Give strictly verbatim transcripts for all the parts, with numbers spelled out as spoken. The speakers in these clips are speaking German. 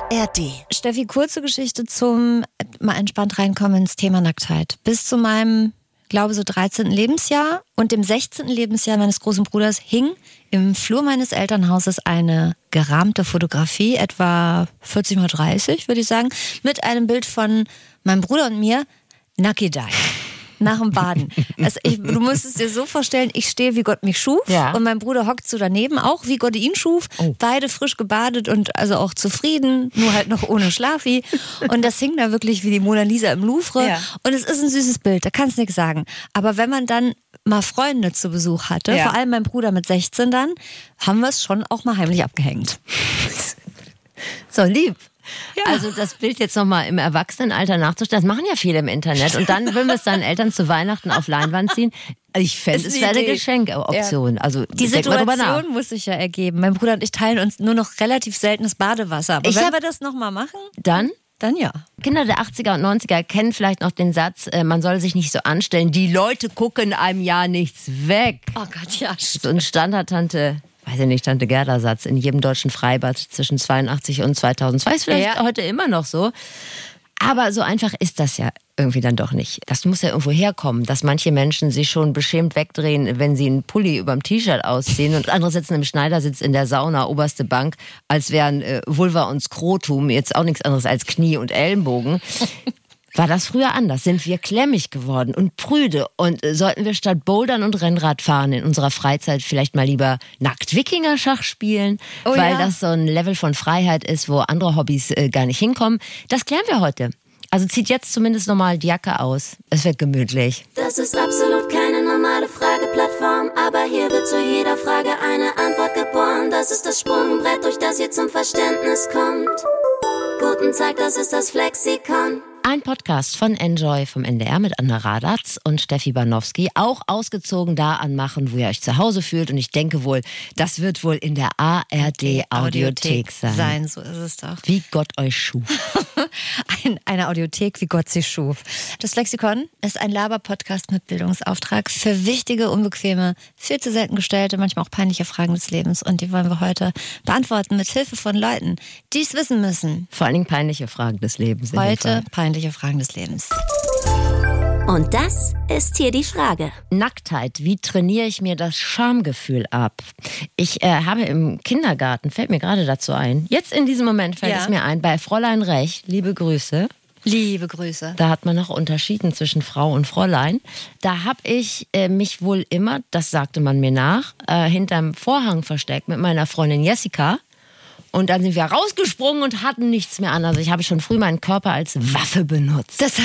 R D. Steffi, kurze Geschichte zum mal entspannt reinkommen ins Thema Nacktheit. Bis zu meinem, glaube so dreizehnten Lebensjahr und dem sechzehnten Lebensjahr meines großen Bruders hing im Flur meines Elternhauses eine gerahmte Fotografie, etwa vierzig mal dreißig, würde ich sagen, mit einem Bild von meinem Bruder und mir, Nackidai. Nach dem Baden. Also ich, du musst es dir so vorstellen, ich stehe, wie Gott mich schuf, ja. Und mein Bruder hockt so daneben, auch wie Gott ihn schuf. Oh. Beide frisch gebadet und also auch zufrieden, nur halt noch ohne Schlafi. Und das hing da wirklich wie die Mona Lisa im Louvre. Ja. Und es ist ein süßes Bild, da kannst du nichts sagen. Aber wenn man dann mal Freunde zu Besuch hatte, ja. Vor allem mein Bruder mit sechzehn dann, haben wir es schon auch mal heimlich abgehängt. So lieb. Ja. Also das Bild jetzt nochmal im Erwachsenenalter nachzustellen, das machen ja viele im Internet. Und dann würden wir es deinen Eltern zu Weihnachten auf Leinwand ziehen. Ich fände, es wäre eine Geschenkeoption. Ja. Also, die Situation muss sich ja ergeben. Mein Bruder und ich teilen uns nur noch relativ seltenes Badewasser. Aber ich wenn hab, wir das nochmal machen, dann? Dann ja. Kinder der achtziger und neunziger kennen vielleicht noch den Satz, äh, man soll sich nicht so anstellen, die Leute gucken einem ja nichts weg. Oh Gott, ja. So ein Standard-Tante... weiß ich nicht, Tante Gerda-Satz in jedem deutschen Freibad zwischen zweiundachtzig und zweitausendzwei. Ist vielleicht ja. heute immer noch so. Aber so einfach ist das ja irgendwie dann doch nicht. Das muss ja irgendwo herkommen, dass manche Menschen sich schon beschämt wegdrehen, wenn sie einen Pulli überm T-Shirt ausziehen und andere sitzen im Schneidersitz in der Sauna, oberste Bank, als wären äh, Vulva und Skrotum jetzt auch nichts anderes als Knie und Ellenbogen. War das früher anders? Sind wir klemmig geworden und prüde? Und sollten wir statt Bouldern und Rennrad fahren in unserer Freizeit vielleicht mal lieber nackt Wikinger-Schach spielen? Oh, weil ja. das so ein Level von Freiheit ist, wo andere Hobbys äh, gar nicht hinkommen. Das klären wir heute. Also zieht jetzt zumindest nochmal die Jacke aus. Es wird gemütlich. Das ist absolut keine normale Frageplattform, aber hier wird zu jeder Frage eine Antwort geboren. Das ist das Sprungbrett, durch das ihr zum Verständnis kommt. Guten Tag, das ist das Flexikon. Ein Podcast von Enjoy vom N D R mit Anna Radatz und Steffi Banowski. Auch ausgezogen da anmachen, wo ihr euch zu Hause fühlt. Und ich denke wohl, das wird wohl in der A R D-Audiothek sein. sein. So ist es doch. Wie Gott euch schuf. ein, eine Audiothek, wie Gott sie schuf. Das Flexikon ist ein Laber-Podcast mit Bildungsauftrag für wichtige, unbequeme, viel zu selten gestellte, manchmal auch peinliche Fragen des Lebens. Und die wollen wir heute beantworten mit Hilfe von Leuten, die es wissen müssen. Vor allen Dingen peinliche Fragen des Lebens. Heute peinliche Fragen des Lebens. Und das ist hier die Frage. Nacktheit, wie trainiere ich mir das Schamgefühl ab? Ich äh, habe im Kindergarten, fällt mir gerade dazu ein, jetzt in diesem Moment fällt ja. es mir ein, bei Fräulein Rech, liebe Grüße. Liebe Grüße. Da hat man noch unterschieden zwischen Frau und Fräulein. Da habe ich äh, mich wohl immer, das sagte man mir nach, äh, hinterm Vorhang versteckt mit meiner Freundin Jessica. Und dann sind wir rausgesprungen und hatten nichts mehr an. Also ich habe schon früh meinen Körper als Waffe benutzt. Das,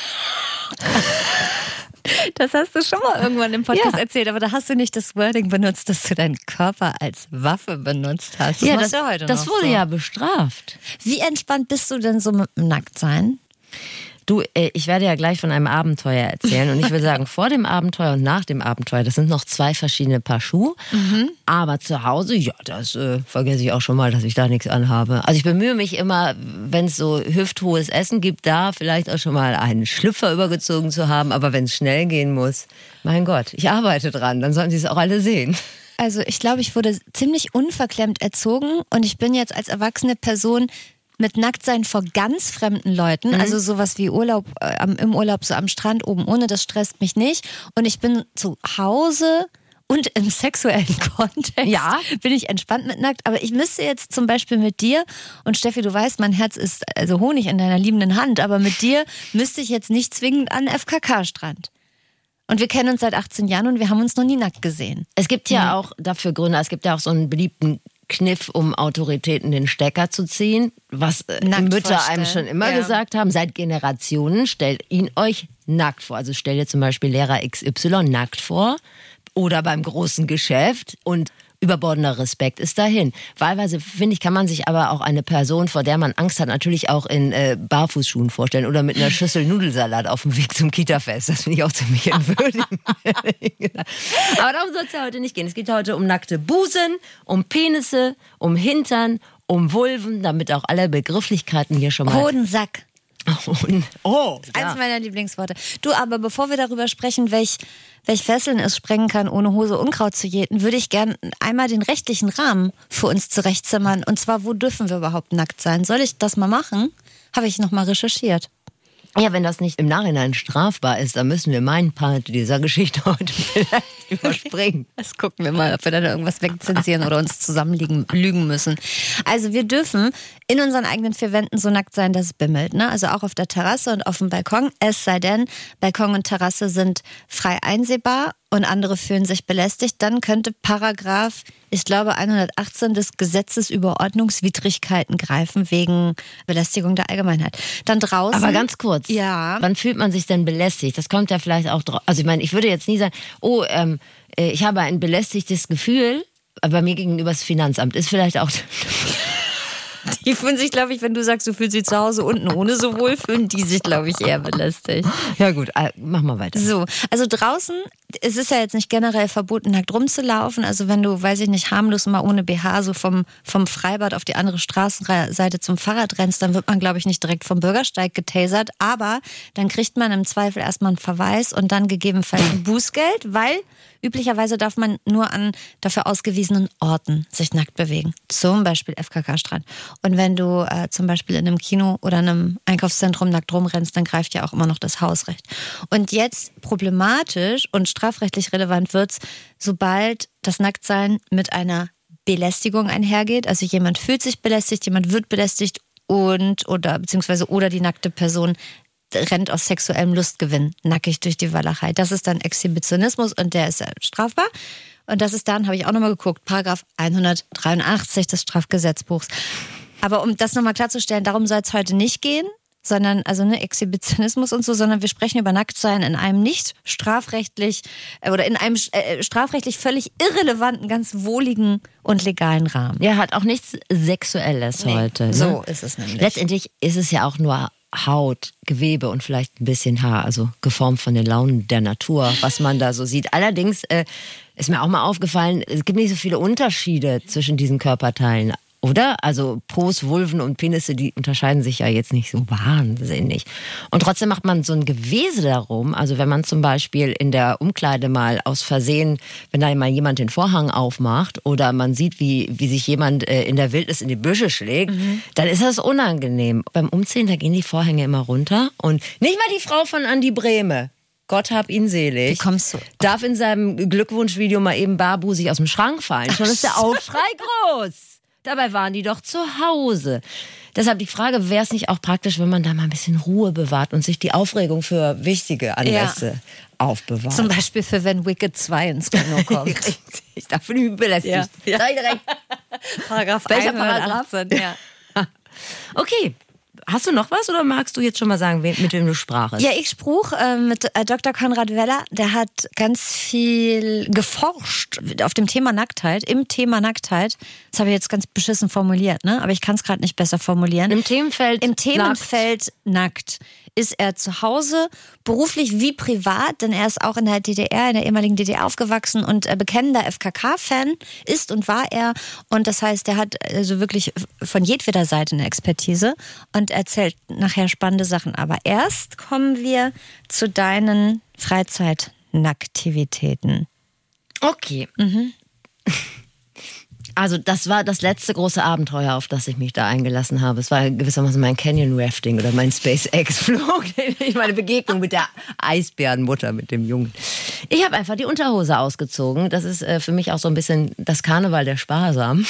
das hast du schon mal irgendwann im Podcast ja. erzählt, aber da hast du nicht das Wording benutzt, dass du deinen Körper als Waffe benutzt hast. Das ja, das, ja heute das noch wurde so. ja bestraft. Wie entspannt bist du denn so mit dem Nacktsein? Du, ich werde ja gleich von einem Abenteuer erzählen und ich würde sagen, vor dem Abenteuer und nach dem Abenteuer, das sind noch zwei verschiedene Paar Schuhe, mhm. aber zu Hause, ja, das äh, vergesse ich auch schon mal, dass ich da nichts anhabe. Also ich bemühe mich immer, wenn es so hüfthohes Essen gibt, da vielleicht auch schon mal einen Schlüpfer übergezogen zu haben, aber wenn es schnell gehen muss, mein Gott, ich arbeite dran, dann sollten Sie es auch alle sehen. Also ich glaube, ich wurde ziemlich unverklemmt erzogen und ich bin jetzt als erwachsene Person mit Nacktsein vor ganz fremden Leuten, mhm. also sowas wie Urlaub äh, im Urlaub so am Strand oben ohne, das stresst mich nicht. Und ich bin zu Hause und im sexuellen Kontext ja. bin ich entspannt mit nackt. Aber ich müsste jetzt zum Beispiel mit dir, und Steffi, du weißt, mein Herz ist also Honig in deiner liebenden Hand, aber mit dir müsste ich jetzt nicht zwingend an F K K-Strand. Und wir kennen uns seit achtzehn Jahren und wir haben uns noch nie nackt gesehen. Es gibt ja auch dafür Gründe, es gibt ja auch so einen beliebten Kniff, um Autoritäten den Stecker zu ziehen, was nackt Mütter vorstellen. Einem schon immer ja. gesagt haben, seit Generationen, stellt ihn euch nackt vor. Also stell dir zum Beispiel Lehrer X Y nackt vor oder beim großen Geschäft und überbordender Respekt ist dahin. Wahlweise, finde ich, kann man sich aber auch eine Person, vor der man Angst hat, natürlich auch in äh, Barfußschuhen vorstellen oder mit einer Schüssel Nudelsalat auf dem Weg zum Kita-Fest. Das finde ich auch ziemlich entwürdigend. Aber darum soll es ja heute nicht gehen. Es geht heute um nackte Busen, um Penisse, um Hintern, um Vulven, damit auch alle Begrifflichkeiten hier schon mal... Hodensack. Oh, oh ja. Eins meiner Lieblingsworte. Du, aber bevor wir darüber sprechen, welch, welch Fesseln es sprengen kann, ohne Hose Unkraut zu jäten, würde ich gerne einmal den rechtlichen Rahmen für uns zurechtzimmern. Und zwar, wo dürfen wir überhaupt nackt sein? Soll ich das mal machen? Habe ich nochmal recherchiert. Ja, wenn das nicht im Nachhinein strafbar ist, dann müssen wir meinen Part dieser Geschichte heute vielleicht überspringen. Das gucken wir mal, ob wir da irgendwas wegzensieren oder uns zusammenlügen lügen müssen. Also wir dürfen in unseren eigenen vier Wänden so nackt sein, dass es bimmelt. Ne? Also auch auf der Terrasse und auf dem Balkon. Es sei denn, Balkon und Terrasse sind frei einsehbar und andere fühlen sich belästigt. Dann könnte Paragraph, ich glaube hundertachtzehn des Gesetzes über Ordnungswidrigkeiten greifen wegen Belästigung der Allgemeinheit. Dann draußen. Aber ganz kurz. Ja. Wann fühlt man sich denn belästigt? Das kommt ja vielleicht auch drauf. Also ich meine, ich würde jetzt nie sagen, oh, ähm, ich habe ein belästigtes Gefühl, aber mir gegenüber das Finanzamt ist vielleicht auch... Die fühlen sich, glaube ich, wenn du sagst, du fühlst dich zu Hause unten ohne so wohl, fühlen die sich, glaube ich, eher belästigt. Ja gut, mach mal weiter. So, also draußen, es ist ja jetzt nicht generell verboten, nackt rumzulaufen. Also wenn du, weiß ich nicht, harmlos mal ohne B H so vom, vom Freibad auf die andere Straßenseite zum Fahrrad rennst, dann wird man, glaube ich, nicht direkt vom Bürgersteig getasert. Aber dann kriegt man im Zweifel erstmal einen Verweis und dann gegebenenfalls ein Bußgeld, weil üblicherweise darf man nur an dafür ausgewiesenen Orten sich nackt bewegen. Zum Beispiel F K K-Strand. Und wenn du äh, zum Beispiel in einem Kino oder einem Einkaufszentrum nackt rumrennst, dann greift ja auch immer noch das Hausrecht. Und jetzt problematisch und strafrechtlich relevant wird's, sobald das Nacktsein mit einer Belästigung einhergeht. Also jemand fühlt sich belästigt, jemand wird belästigt und oder beziehungsweise oder die nackte Person rennt aus sexuellem Lustgewinn nackig durch die Walachei. Das ist dann Exhibitionismus und der ist strafbar. Und das ist dann, habe ich auch nochmal geguckt, Paragraph hundertdreiundachtzig des Strafgesetzbuchs. Aber um das nochmal klarzustellen, darum soll es heute nicht gehen, sondern, also ne, Exhibitionismus und so, sondern wir sprechen über Nacktsein in einem nicht strafrechtlich oder in einem äh, strafrechtlich völlig irrelevanten, ganz wohligen und legalen Rahmen. Ja, hat auch nichts Sexuelles nee, heute. Ne? So ist es nämlich. Letztendlich ist es ja auch nur Haut, Gewebe und vielleicht ein bisschen Haar, also geformt von den Launen der Natur, was man da so sieht. Allerdings äh, ist mir auch mal aufgefallen, es gibt nicht so viele Unterschiede zwischen diesen Körperteilen, oder? Also Po's, Vulven und Penisse, die unterscheiden sich ja jetzt nicht so wahnsinnig. Und trotzdem macht man so ein Gewese darum, also wenn man zum Beispiel in der Umkleide mal aus Versehen, wenn da mal jemand den Vorhang aufmacht oder man sieht, wie, wie sich jemand äh, in der Wildnis in die Büsche schlägt, mhm. dann ist das unangenehm. Beim Umziehen, da gehen die Vorhänge immer runter und nicht mal die Frau von Andi Brehme, Gott hab ihn selig, wie kommst du? Darf in seinem Glückwunschvideo mal eben barbusig aus dem Schrank fallen. Schon ist der Aufschrei groß. Dabei waren die doch zu Hause. Deshalb die Frage, wäre es nicht auch praktisch, wenn man da mal ein bisschen Ruhe bewahrt und sich die Aufregung für wichtige Anlässe ja. aufbewahrt? Zum Beispiel für wenn Wicked zwei ins Kino kommt. Richtig, da bin ich belästigt. Ja. Ja. Sei direkt. Paragraph Welcher Paragraph? Ja. Okay. Hast du noch was oder magst du jetzt schon mal sagen, mit wem du sprachst? Ja, ich sprach äh, mit äh, Doktor Konrad Weller. Der hat ganz viel geforscht auf dem Thema Nacktheit, im Thema Nacktheit. Das habe ich jetzt ganz beschissen formuliert, ne? Aber ich kann es gerade nicht besser formulieren. Im Themenfeld Im Themenfeld nackt. nackt ist er zu Hause, beruflich wie privat, denn er ist auch in der D D R, in der ehemaligen D D R aufgewachsen und äh, bekennender F K K-Fan ist und war er. Und das heißt, er hat also wirklich von jedweder Seite eine Expertise und erzählt nachher spannende Sachen. Aber erst kommen wir zu deinen Freizeitnacktivitäten. Okay. Mhm. Also das war das letzte große Abenteuer, auf das ich mich da eingelassen habe. Es war gewissermaßen mein Canyon Rafting oder mein SpaceX-Flug. Meine Begegnung mit der Eisbärenmutter, mit dem Jungen. Ich habe einfach die Unterhose ausgezogen. Das ist äh, für mich auch so ein bisschen das Karneval der Sparsamen.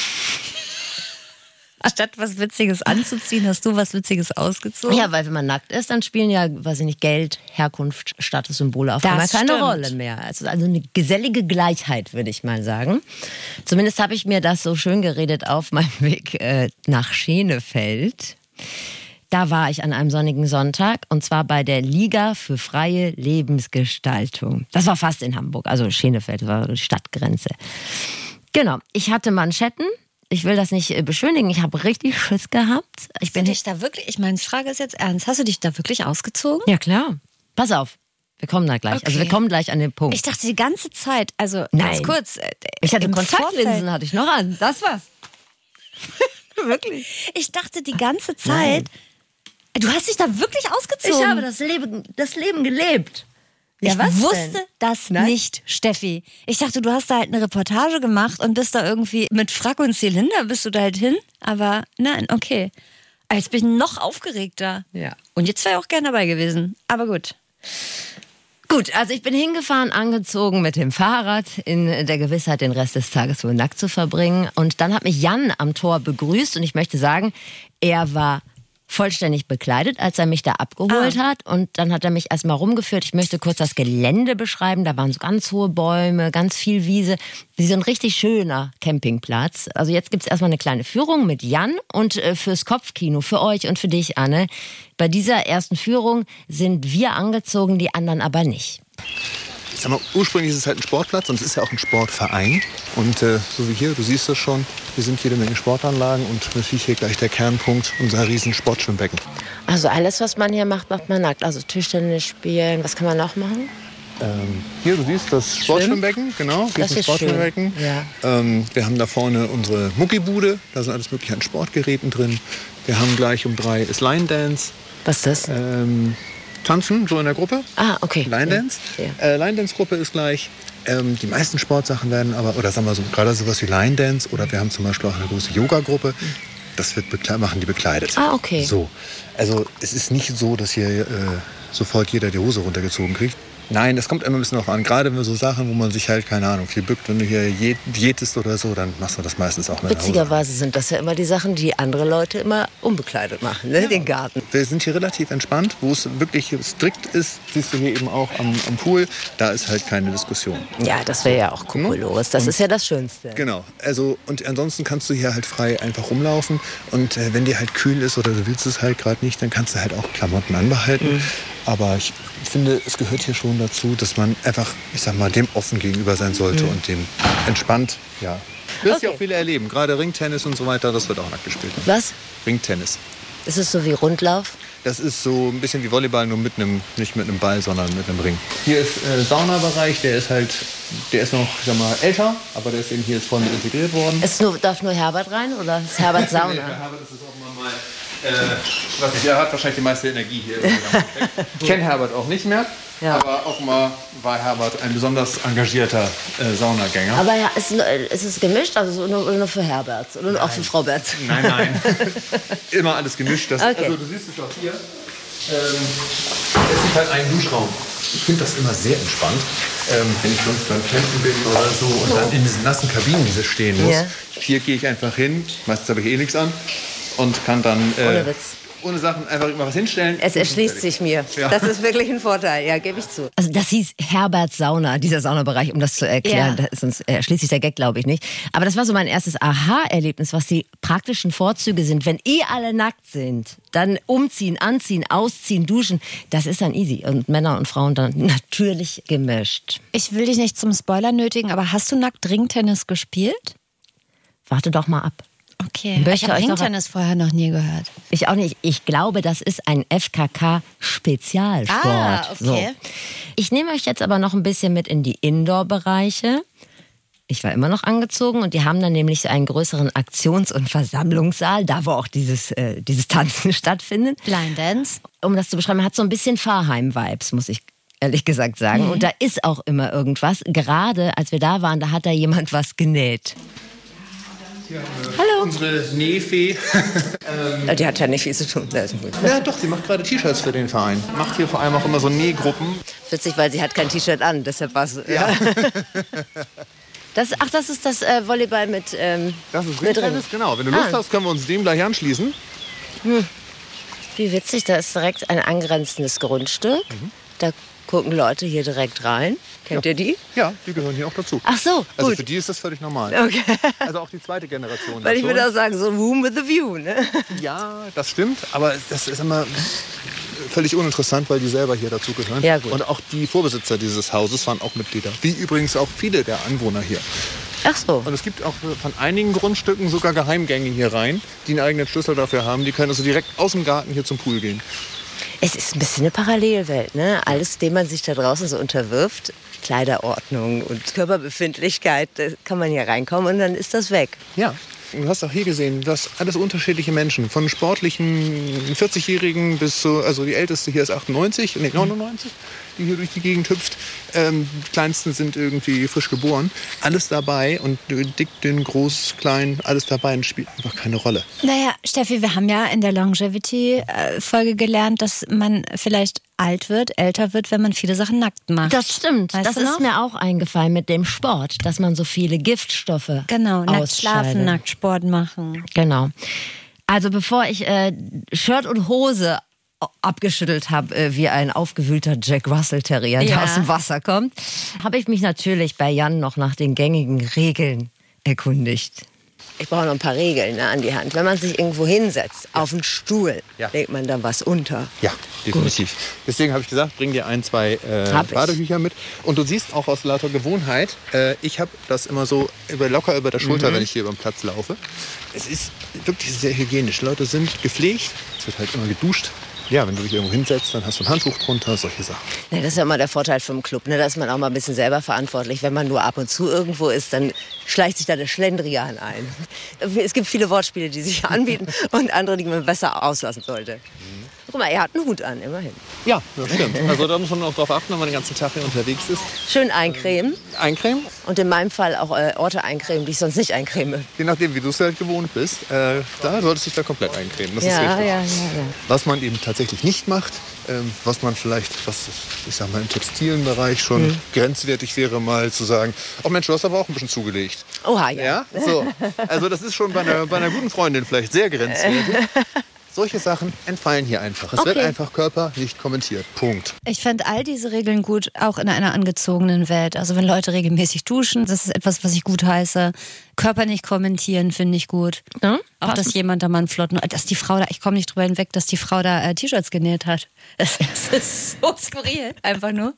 Statt was Witziges anzuziehen, hast du was Witziges ausgezogen? Ja, weil wenn man nackt ist, dann spielen ja, weiß ich nicht, Geld, Herkunft, Statussymbole auf einmal keine stimmt. Rolle mehr. Also, also eine gesellige Gleichheit, würde ich mal sagen. Zumindest habe ich mir das so schön geredet auf meinem Weg äh, nach Schenefeld. Da war ich an einem sonnigen Sonntag und zwar bei der Liga für freie Lebensgestaltung. Das war fast in Hamburg, also Schenefeld, das war die Stadtgrenze. Genau, ich hatte Manschetten. Ich will das nicht beschönigen, ich habe richtig Schiss gehabt. Ich Hast bin du dich da wirklich, ich meine, die Frage ist jetzt ernst, hast du dich da wirklich ausgezogen? Ja, klar. Pass auf, wir kommen da gleich. Okay. Also wir kommen gleich an den Punkt. Ich dachte die ganze Zeit, also Nein. ganz kurz. Äh, ich hatte Kontaktlinsen, Vorfeld. hatte ich noch an. Das war's. Wirklich. Ich dachte die ganze Zeit, Nein. Du hast dich da wirklich ausgezogen? Ich habe das Leben, das Leben gelebt. Ja, ich was wusste denn? das Nein? nicht, Steffi. Ich dachte, du hast da halt eine Reportage gemacht und bist da irgendwie mit Frack und Zylinder bist du da halt hin. Aber nein, okay. Jetzt bin ich noch aufgeregter. Ja. Und jetzt wäre ich auch gerne dabei gewesen. Aber gut. Gut, also ich bin hingefahren, angezogen mit dem Fahrrad, in der Gewissheit, den Rest des Tages wohl nackt zu verbringen. Und dann hat mich Jan am Tor begrüßt und ich möchte sagen, er war vollständig bekleidet, als er mich da abgeholt Ah. hat. Und dann hat er mich erstmal rumgeführt. Ich möchte kurz das Gelände beschreiben. Da waren so ganz hohe Bäume, ganz viel Wiese. Wie so ein richtig schöner Campingplatz. Also jetzt gibt's erstmal eine kleine Führung mit Jan und äh, fürs Kopfkino, für euch und für dich, Anne. Bei dieser ersten Führung sind wir angezogen, die anderen aber nicht. Ich sag mal, ursprünglich ist es halt ein Sportplatz und es ist ja auch ein Sportverein. Und äh, so wie hier, du siehst das schon, hier sind jede Menge Sportanlagen und natürlich hier gleich der Kernpunkt, unser riesen Sportschwimmbecken. Also alles, was man hier macht, macht man nackt. Also Tischtennis spielen, was kann man noch machen? Ähm, hier, du siehst das Sportschwimmbecken, genau. Das ist Sportschwimmbecken. schön, ja. Ähm, wir haben da vorne unsere Muckibude, da sind alles mögliche an Sportgeräten drin. Wir haben gleich um drei ist Line Dance. Was ist das? Ähm, tanzen, so in der Gruppe. Ah, okay. Line Dance. Ja. Ja. Äh, Line Dance Gruppe ist gleich. Ähm, die meisten Sportsachen werden aber, oder sagen wir so, gerade sowas wie Line Dance oder wir haben zum Beispiel auch eine große Yoga-Gruppe. Das wird bekle- machen die bekleidet. Ah, okay. So. Also es ist nicht so, dass hier äh, sofort jeder die Hose runtergezogen kriegt. Nein, es kommt immer ein bisschen drauf an. Gerade wenn wir so Sachen, wo man sich halt, keine Ahnung, viel bückt, wenn du hier diätest oder so, dann machst du das meistens auch mit nach Hause. Witzigerweise sind das ja immer die Sachen, die andere Leute immer unbekleidet machen, ne? Ja. Den Garten. Wir sind hier relativ entspannt. Wo es wirklich strikt ist, siehst du hier eben auch am, am Pool. Da ist halt keine Diskussion. Ja, das wäre ja auch Kokolores. Das Und, ist ja das Schönste. Genau. Also, und ansonsten kannst du hier halt frei einfach rumlaufen. Und äh, wenn dir halt kühl ist oder du willst es halt gerade nicht, dann kannst du halt auch Klamotten anbehalten. Mhm. Aber ich finde, es gehört hier schon dazu, dass man einfach, ich sag mal, dem offen gegenüber sein sollte mhm. und dem entspannt, ja. Du wirst ja Okay. auch viele erleben. Gerade Ringtennis und so weiter, das wird auch nackt gespielt. Was? Ringtennis. Ist es so wie Rundlauf? Das ist so ein bisschen wie Volleyball, nur mit einem, nicht mit einem Ball, sondern mit einem Ring. Hier ist äh, Saunabereich, der ist halt, der ist noch, ich sag mal, älter, aber der ist eben hier jetzt voll mit integriert worden. Ist nur, darf nur Herbert rein oder ist Herbert Sauna? Nee, für Herbert ist es auch mal mal, äh, was nicht, er hat wahrscheinlich die meiste Energie hier. Ich kenne Herbert auch nicht mehr, Ja. aber auch mal war Herbert ein besonders engagierter äh, Saunagänger. Aber ja, ist, ist es gemischt? Also nur, nur für Herberts oder nur auch für Frau Berz? Nein, nein. Immer alles gemischt. Das, Okay. Also du siehst es auch hier. Ähm, es ist halt ein Duschraum. Ich finde das immer sehr entspannt, ähm, wenn ich sonst beim Campen bin oder so und dann in diesen nassen Kabinen diese stehen muss. Ja. Hier gehe ich einfach hin, meistens habe ich eh nichts an und kann dann äh, Ohne Witz. ohne Sachen einfach immer was hinstellen. Es erschließt sich mir. Ja. Das ist wirklich ein Vorteil, ja, gebe ich zu. Also das hieß Herberts Sauna, dieser Saunabereich, um das zu erklären. Ja. Das, sonst erschließt sich der Gag, glaube ich, nicht. Aber das war so mein erstes Aha-Erlebnis, was die praktischen Vorzüge sind. Wenn eh alle nackt sind, dann umziehen, anziehen, ausziehen, duschen, das ist dann easy. Und Männer und Frauen dann natürlich gemischt. Ich will dich nicht zum Spoiler nötigen, aber hast du nackt Ringtennis gespielt? Warte doch mal ab. Okay, Möchte ich habe euch noch- Ringtennis vorher noch nie gehört. Ich auch nicht. Ich glaube, das ist ein F K K-Spezialsport. Ah, okay. So. Ich nehme euch jetzt aber noch ein bisschen mit in die Indoor-Bereiche. Ich war immer noch angezogen und die haben dann nämlich einen größeren Aktions- und Versammlungssaal, da wo auch dieses, äh, dieses Tanzen stattfindet. Line Dance. Um das zu beschreiben, hat so ein bisschen Fahrheim-Vibes, muss ich ehrlich gesagt sagen. Mhm. Und da ist auch immer irgendwas. Gerade als wir da waren, da hat da jemand was genäht. Hallo. Unsere Nähfee. Ja, die hat ja nicht viel zu tun. Das ist gut. Ja doch, sie macht gerade T-Shirts für den Verein. Macht hier vor allem auch immer so Nähgruppen. Witzig, weil sie hat kein T-Shirt an, deshalb war es. Ja. Das, ach, das ist das äh, Volleyball mit ähm, Das ist mit Ringtennis, genau. Wenn du Lust Ah. hast, können wir uns dem gleich anschließen. Wie witzig, da ist direkt ein angrenzendes Grundstück. Mhm. Da gucken Leute hier direkt rein. Kennt ihr die? Ja, die gehören hier auch dazu. Ach so, Also gut. für die ist das völlig normal. Okay. Also auch die zweite Generation. Weil ich dazu. würde auch sagen, so ein Room with a View, ne? Ja, das stimmt, aber das ist immer völlig uninteressant, weil die selber hier dazu gehören. Ja, gut. Und auch die Vorbesitzer dieses Hauses waren auch Mitglieder. Wie übrigens auch viele der Anwohner hier. Ach so. Und es gibt auch von einigen Grundstücken sogar Geheimgänge hier rein, die einen eigenen Schlüssel dafür haben. Die können also direkt aus dem Garten hier zum Pool gehen. Es ist ein bisschen eine Parallelwelt, ne? Alles, dem man sich da draußen so unterwirft, Kleiderordnung und Körperbefindlichkeit, da kann man hier reinkommen und dann ist das weg. Ja. Du hast auch hier gesehen, du hast alles unterschiedliche Menschen. Von sportlichen vierzigjährigen bis zu, also die älteste hier ist achtundneunzig, nee, neunundneunzig, die hier durch die Gegend hüpft. Ähm, die kleinsten sind irgendwie frisch geboren. Alles dabei und dick, dünn, groß, klein, alles dabei und spielt einfach keine Rolle. Naja, Steffi, wir haben ja in der Longevity-Folge gelernt, dass man vielleicht alt wird, älter wird, wenn man viele Sachen nackt macht. Das stimmt. Weißt das du ist noch? mir auch eingefallen mit dem Sport, dass man so viele Giftstoffe Genau, nackt ausscheidet. schlafen, nackt Sport machen. Genau. Also bevor ich äh, Shirt und Hose abgeschüttelt habe, äh, wie ein aufgewühlter Jack Russell Terrier, der Ja. aus dem Wasser kommt, habe ich mich natürlich bei Jan noch nach den gängigen Regeln erkundigt. Ich brauche noch ein paar Regeln, ne, an die Hand. Wenn man sich irgendwo hinsetzt, auf einen Stuhl, Ja. legt man dann was unter. Ja, definitiv. Deswegen habe ich gesagt, bring dir ein, zwei äh, Hab ich. Badetücher mit. Und du siehst auch aus lauter Gewohnheit, äh, ich habe das immer so über, locker über der Schulter, wenn ich hier über den Platz laufe. Es ist wirklich sehr hygienisch. Leute sind gepflegt, es wird halt immer geduscht. Ja, wenn du dich irgendwo hinsetzt, dann hast du ein Handtuch drunter, solche Sachen. Ne, das ist ja immer der Vorteil vom Club. Ne? Da ist man auch mal ein bisschen selber verantwortlich. Wenn man nur ab und zu irgendwo ist, dann schleicht sich da der Schlendrian ein. Es gibt viele Wortspiele, die sich anbieten und andere, die man besser auslassen sollte. Guck mal, er hat einen Hut an, immerhin. Ja, das stimmt. Also da muss man auch drauf achten, wenn man den ganzen Tag hier unterwegs ist. Schön eincremen Eincremen, und in meinem Fall auch äh, Orte eincremen, die ich sonst nicht eincreme. je nachdem, wie du es halt gewohnt bist, äh, da solltest du dich da komplett eincremen. Das ist Ja, richtig. ja, ja, ja. Was man eben tatsächlich nicht macht, ähm, was man vielleicht, was ich sag mal im textilen Bereich schon Mhm. grenzwertig wäre, mal zu sagen, oh Mensch, du hast aber auch ein bisschen zugelegt. Oha, ja. Ja, so. Also das ist schon bei einer, bei einer guten Freundin vielleicht sehr grenzwertig. Solche Sachen entfallen hier einfach. Es wird Okay. einfach Körper nicht kommentiert. Punkt. Ich fände all diese Regeln gut, auch in einer angezogenen Welt. Also wenn Leute regelmäßig duschen, das ist etwas, was ich gut heiße. Körper nicht kommentieren, finde ich gut. Ja, Auch, dass jemand da mal einen flotten, dass die Frau da, ich komme nicht drüber hinweg, dass die Frau da äh, T-Shirts genäht hat. Das, das ist so skurril, einfach nur.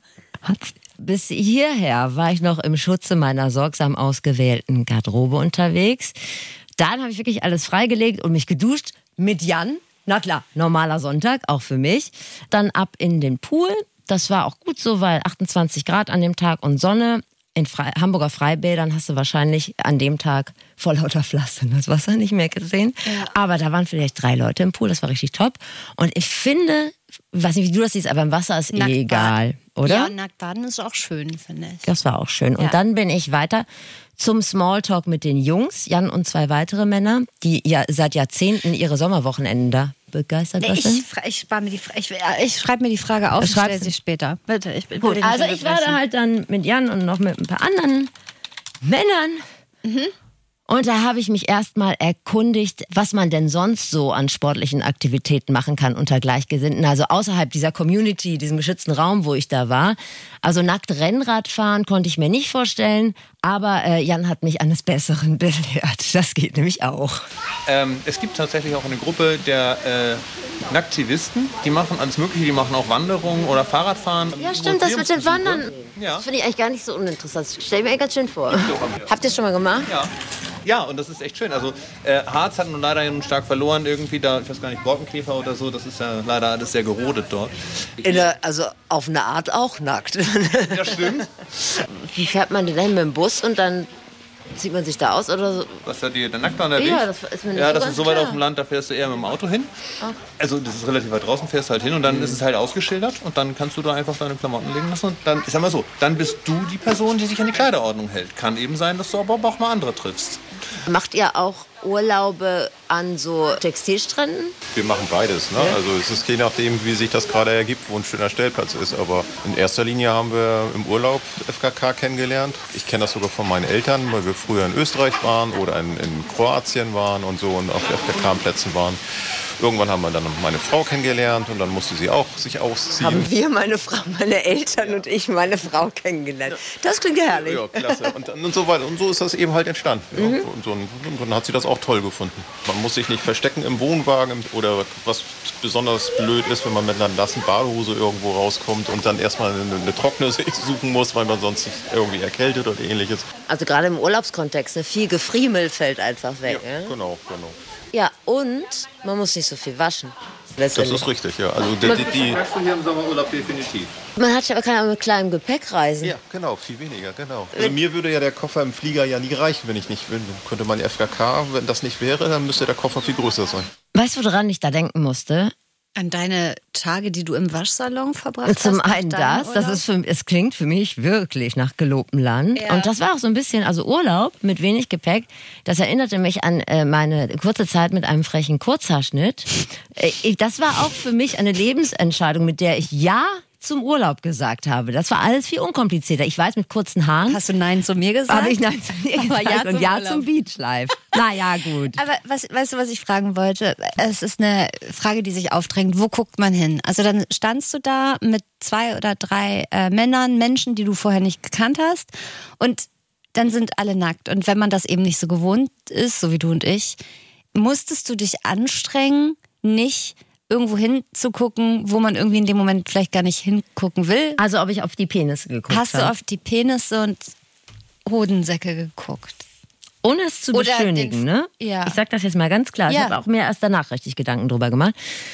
Bis hierher war ich noch im Schutze meiner sorgsam ausgewählten Garderobe unterwegs. Dann habe ich wirklich alles freigelegt und mich geduscht mit Jan. Na klar, normaler Sonntag, auch für mich. Dann ab in den Pool. Das war auch gut so, weil achtundzwanzig Grad an dem Tag und Sonne. In Fre- Hamburger Freibädern hast du wahrscheinlich an dem Tag vor lauter Pflastern das Wasser nicht mehr gesehen. Ja. Aber da waren vielleicht drei Leute im Pool, das war richtig top. Und ich finde, weiß nicht, wie du das siehst, aber im Wasser ist Nackt eh egal, baden. oder? Ja, nackt baden ist auch schön, finde ich. Das war auch schön. Und Ja. dann bin ich weiter zum Smalltalk mit den Jungs, Jan und zwei weitere Männer, die ja seit Jahrzehnten ihre Sommerwochenenden da begeistert Nee, was ich sind. fra- ich, spar mir die, Fra- ich, ich schreibe mir die Frage auf und Schreib's- stelle sie später. Bitte, ich bin Gut, also ich war da halt dann mit Jan und noch mit ein paar anderen Männern. Mhm. Und da habe ich mich erstmal erkundigt, was man denn sonst so an sportlichen Aktivitäten machen kann unter Gleichgesinnten. Also außerhalb dieser Community, diesem geschützten Raum, wo ich da war. Also nackt Rennrad fahren konnte ich mir nicht vorstellen. Aber äh, Jan hat mich eines Besseren belehrt. Das geht nämlich auch. Ähm, es gibt tatsächlich auch eine Gruppe der äh, Nacktivisten, die machen alles Mögliche, die machen auch Wanderungen oder Fahrradfahren. Ja, stimmt, das mit den Wandern, Ja. das finde ich eigentlich gar nicht so uninteressant. Das stelle ich mir ganz schön vor. Habt ihr es schon mal gemacht? Ja. Ja, und das ist echt schön. Also äh, Harz hat nun leider nun stark verloren irgendwie, da, ich weiß gar nicht, Borkenkäfer oder so, das ist ja leider alles sehr gerodet dort. In der, also auf eine Art auch nackt. Ja, stimmt. Wie fährt man denn dahin mit dem Bus und dann zieht man sich da aus oder so? Was hat die der nackt unterwegs? Ja, das ist mir nicht Ja, so das ganz ist so weit klar. auf dem Land, da fährst du eher mit dem Auto hin. Also das ist relativ weit draußen, fährst halt hin und dann ist es halt ausgeschildert und dann kannst du da einfach deine Klamotten legen lassen und dann, ich sag mal so, dann bist du die Person, die sich an die Kleiderordnung hält. Kann eben sein, dass du aber auch mal andere triffst. Macht ihr auch Urlaube an so Textilstränden? Wir machen beides. Ne? Also es ist je nachdem, wie sich das gerade ergibt, wo ein schöner Stellplatz ist. Aber in erster Linie haben wir im Urlaub F K K kennengelernt. Ich kenne das sogar von meinen Eltern, weil wir früher in Österreich waren oder in, in Kroatien waren und so und auf F K K-Plätzen waren. Irgendwann haben wir dann meine Frau kennengelernt und dann musste sie auch sich ausziehen. Haben wir, meine Frau, meine Eltern und ich meine Frau kennengelernt. Das klingt ja herrlich. Ja, klasse. Und, und so weiter. Und so ist das eben halt entstanden. Ja. Und, so, und dann hat sie das auch toll gefunden. Man muss sich nicht verstecken im Wohnwagen oder was besonders blöd ist, wenn man mit einer nassen Badehose irgendwo rauskommt und dann erstmal eine, eine trockene suchen muss, weil man sonst sich irgendwie erkältet oder ähnliches. Also gerade im Urlaubskontext, ne, viel Gefriemel fällt einfach weg. Ja, Ne? genau, genau. Ja, und man muss nicht so viel waschen. Das ist richtig, ja. Also die, die, die hier im Sommerurlaub definitiv. Man hat ja, kann ja mit kleinem Gepäck reisen. Ja, genau, viel weniger, genau. Also mir würde ja der Koffer im Flieger ja nie reichen, wenn ich nicht will. Dann könnte man F K K, wenn das nicht wäre, dann müsste der Koffer viel größer sein. Weißt du, woran ich da denken musste? An deine Tage, die du im Waschsalon verbracht hast? Zum einen das, das ist für, es klingt für mich wirklich nach gelobtem Land. Ja. Und das war auch so ein bisschen, also Urlaub mit wenig Gepäck, das erinnerte mich an äh, meine kurze Zeit mit einem frechen Kurzhaarschnitt. Äh, das war auch für mich eine Lebensentscheidung, mit der ich ja zum Urlaub gesagt habe. Das war alles viel unkomplizierter. Ich weiß, mit kurzen Haaren. Hast du Nein zu mir gesagt? Habe ich Nein zu mir gesagt ja und Ja Urlaub. Zum Beachlife. Naja, gut. Aber was, weißt du, was ich fragen wollte? Es ist eine Frage, die sich aufdrängt. Wo guckt man hin? Also dann standst du da mit zwei oder drei äh, Männern, Menschen, die du vorher nicht gekannt hast, und dann sind alle nackt. Und wenn man das eben nicht so gewohnt ist, so wie du und ich, musstest du dich anstrengen, nicht irgendwo hinzugucken, wo man irgendwie in dem Moment vielleicht gar nicht hingucken will. Also ob ich auf die Penisse geguckt habe. Hast du auf die Penisse und Hodensäcke geguckt? Ohne es zu Oder beschönigen, den, ne? Ja. Ich sag das jetzt mal ganz klar. Ja. Ich habe auch mir erst danach richtig Gedanken drüber gemacht.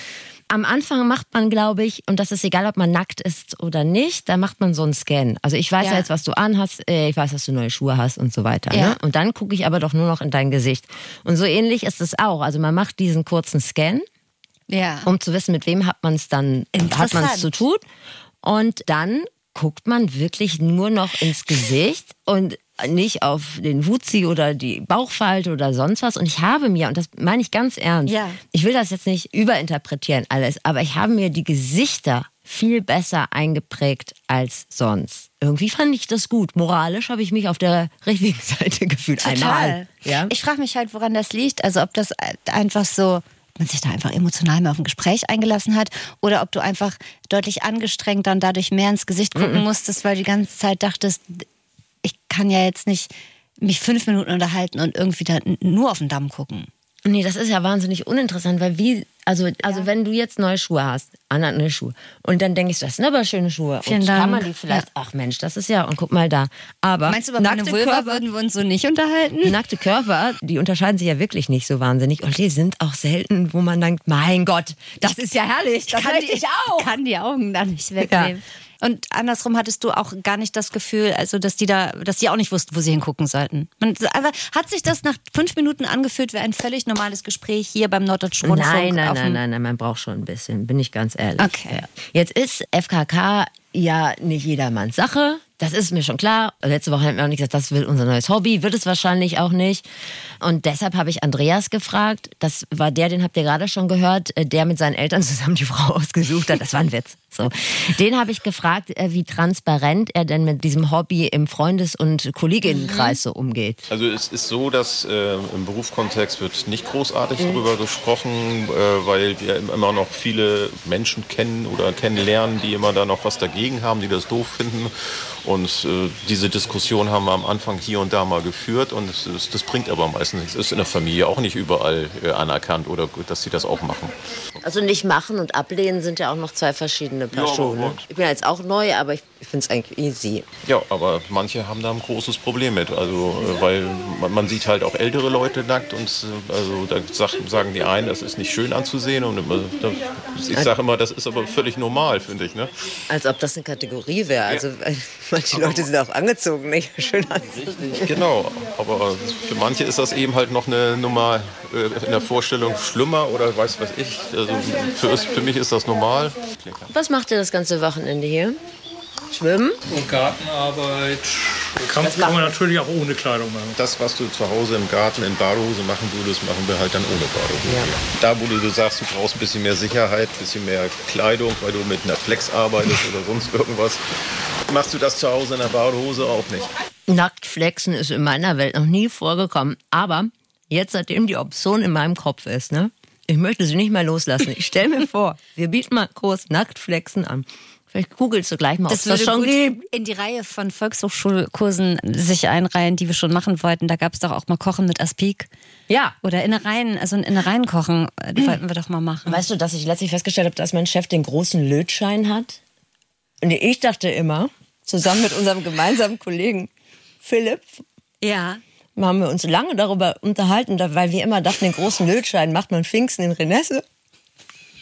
Am Anfang macht man, glaube ich, und das ist egal, ob man nackt ist oder nicht, da macht man so einen Scan. Also ich weiß ja, ja jetzt, was du anhast, ich weiß, dass du neue Schuhe hast und so weiter. Ja. Ne? Und dann gucke ich aber doch nur noch in dein Gesicht. Und so ähnlich ist es auch. Also man macht diesen kurzen Scan. Ja. Um zu wissen, mit wem hat man es dann hat man es zu tun. Und dann guckt man wirklich nur noch ins Gesicht und nicht auf den Wutzi oder die Bauchfalte oder sonst was. Und ich habe mir, und das meine ich ganz ernst, ja. ich will das jetzt nicht überinterpretieren alles, aber ich habe mir die Gesichter viel besser eingeprägt als sonst. Irgendwie fand ich das gut. Moralisch habe ich mich auf der richtigen Seite gefühlt. Total. Einmal. Ja? Ich frage mich halt, woran das liegt. Also ob das einfach so, man sich da einfach emotional mehr auf ein Gespräch eingelassen hat, oder ob du einfach deutlich angestrengt dann dadurch mehr ins Gesicht gucken mm-mm. musstest, weil du die ganze Zeit dachtest, ich kann ja jetzt nicht mich fünf Minuten unterhalten und irgendwie da nur auf den Damm gucken. Nee, das ist ja wahnsinnig uninteressant, weil wie, also, also ja. wenn du jetzt neue Schuhe hast, Anna hat neue Schuhe, und dann denke ich, das sind aber schöne Schuhe. Vielen und Dank. Kann man die vielleicht, ja. ach Mensch, das ist ja, und guck mal da. Aber meinst du, über meine Vulva Körper, würden wir uns so nicht unterhalten? Nackte Körper, die unterscheiden sich ja wirklich nicht so wahnsinnig. Und die sind auch selten, wo man denkt, mein Gott, das ist ja herrlich, das kann möchte die, ich auch. kann die Augen da nicht wegnehmen. Ja. Und andersrum hattest du auch gar nicht das Gefühl, also dass die da, dass die auch nicht wussten, wo sie hingucken sollten. Man, einfach, hat sich das nach fünf Minuten angefühlt wie ein völlig normales Gespräch hier beim Norddeutschen Rundfunk? Nein, nein, nein, nein, nein, man braucht schon ein bisschen, bin ich ganz ehrlich. Okay. Ja. Jetzt ist F K K ja nicht jedermanns Sache. Das ist mir schon klar. Letzte Woche haben wir auch nicht gesagt, das will unser neues Hobby. Wird es wahrscheinlich auch nicht. Und deshalb habe ich Andreas gefragt. Das war der, den habt ihr gerade schon gehört, der mit seinen Eltern zusammen die Frau ausgesucht hat. Das war ein Witz. So. Den habe ich gefragt, wie transparent er denn mit diesem Hobby im Freundes- und Kolleginnenkreis so umgeht. Also es ist so, dass äh, im Berufskontext wird nicht großartig mhm. darüber gesprochen, äh, weil wir immer noch viele Menschen kennen oder kennenlernen, die immer da noch was dagegen haben, die das doof finden. Und äh, diese Diskussion haben wir am Anfang hier und da mal geführt, und das, das, das bringt aber meistens nichts. Es ist in der Familie auch nicht überall äh, anerkannt, oder dass sie das auch machen. Also nicht machen und ablehnen sind ja auch noch zwei verschiedene Paar Schuhe. Ja, ich bin ja jetzt auch neu, aber ich finde es eigentlich easy. Ja, aber manche haben da ein großes Problem mit. Also, äh, weil man, man sieht halt auch ältere Leute nackt, und äh, also, da sag, sagen die einen, das ist nicht schön anzusehen. Und immer, das, ich sage immer, das ist aber völlig normal, finde ich. Ne? Als ob das eine Kategorie wäre. Also, ja. Manche Leute sind auch angezogen, nicht schön anzuziehen. Richtig, genau. Aber für manche ist das eben halt noch eine Nummer äh, in der Vorstellung schlimmer oder weiß was ich. Also für, für mich ist das normal. Was macht ihr das ganze Wochenende hier? Schwimmen? Und Gartenarbeit. Kann, kann man natürlich auch ohne Kleidung machen. Das, was du zu Hause im Garten in Badehose machen würdest, machen wir halt dann ohne Badehose. Ja. Da, wo du sagst, du brauchst ein bisschen mehr Sicherheit, ein bisschen mehr Kleidung, weil du mit einer Flex arbeitest oder sonst irgendwas, machst du das zu Hause in der Badehose auch nicht. Nacktflexen ist in meiner Welt noch nie vorgekommen. Aber jetzt, seitdem die Option in meinem Kopf ist, ne, ich möchte sie nicht mehr loslassen. Ich stelle mir vor, wir bieten mal Kurs Nacktflexen an. Vielleicht googelst du gleich mal, ob es das schon gibt. In die Reihe von Volkshochschulkursen sich einreihen, die wir schon machen wollten. Da gab es doch auch mal Kochen mit Aspik. Ja. Oder Innereien, also ein Innereien-Kochen, das wollten wir doch mal machen. Weißt du, dass ich letztlich festgestellt habe, dass mein Chef den großen Lötschein hat? Und ich dachte immer, zusammen mit unserem gemeinsamen Kollegen Philipp, ja, haben wir uns lange darüber unterhalten, weil wir immer dachten, den großen Lötschein macht man Pfingsten in Renesse.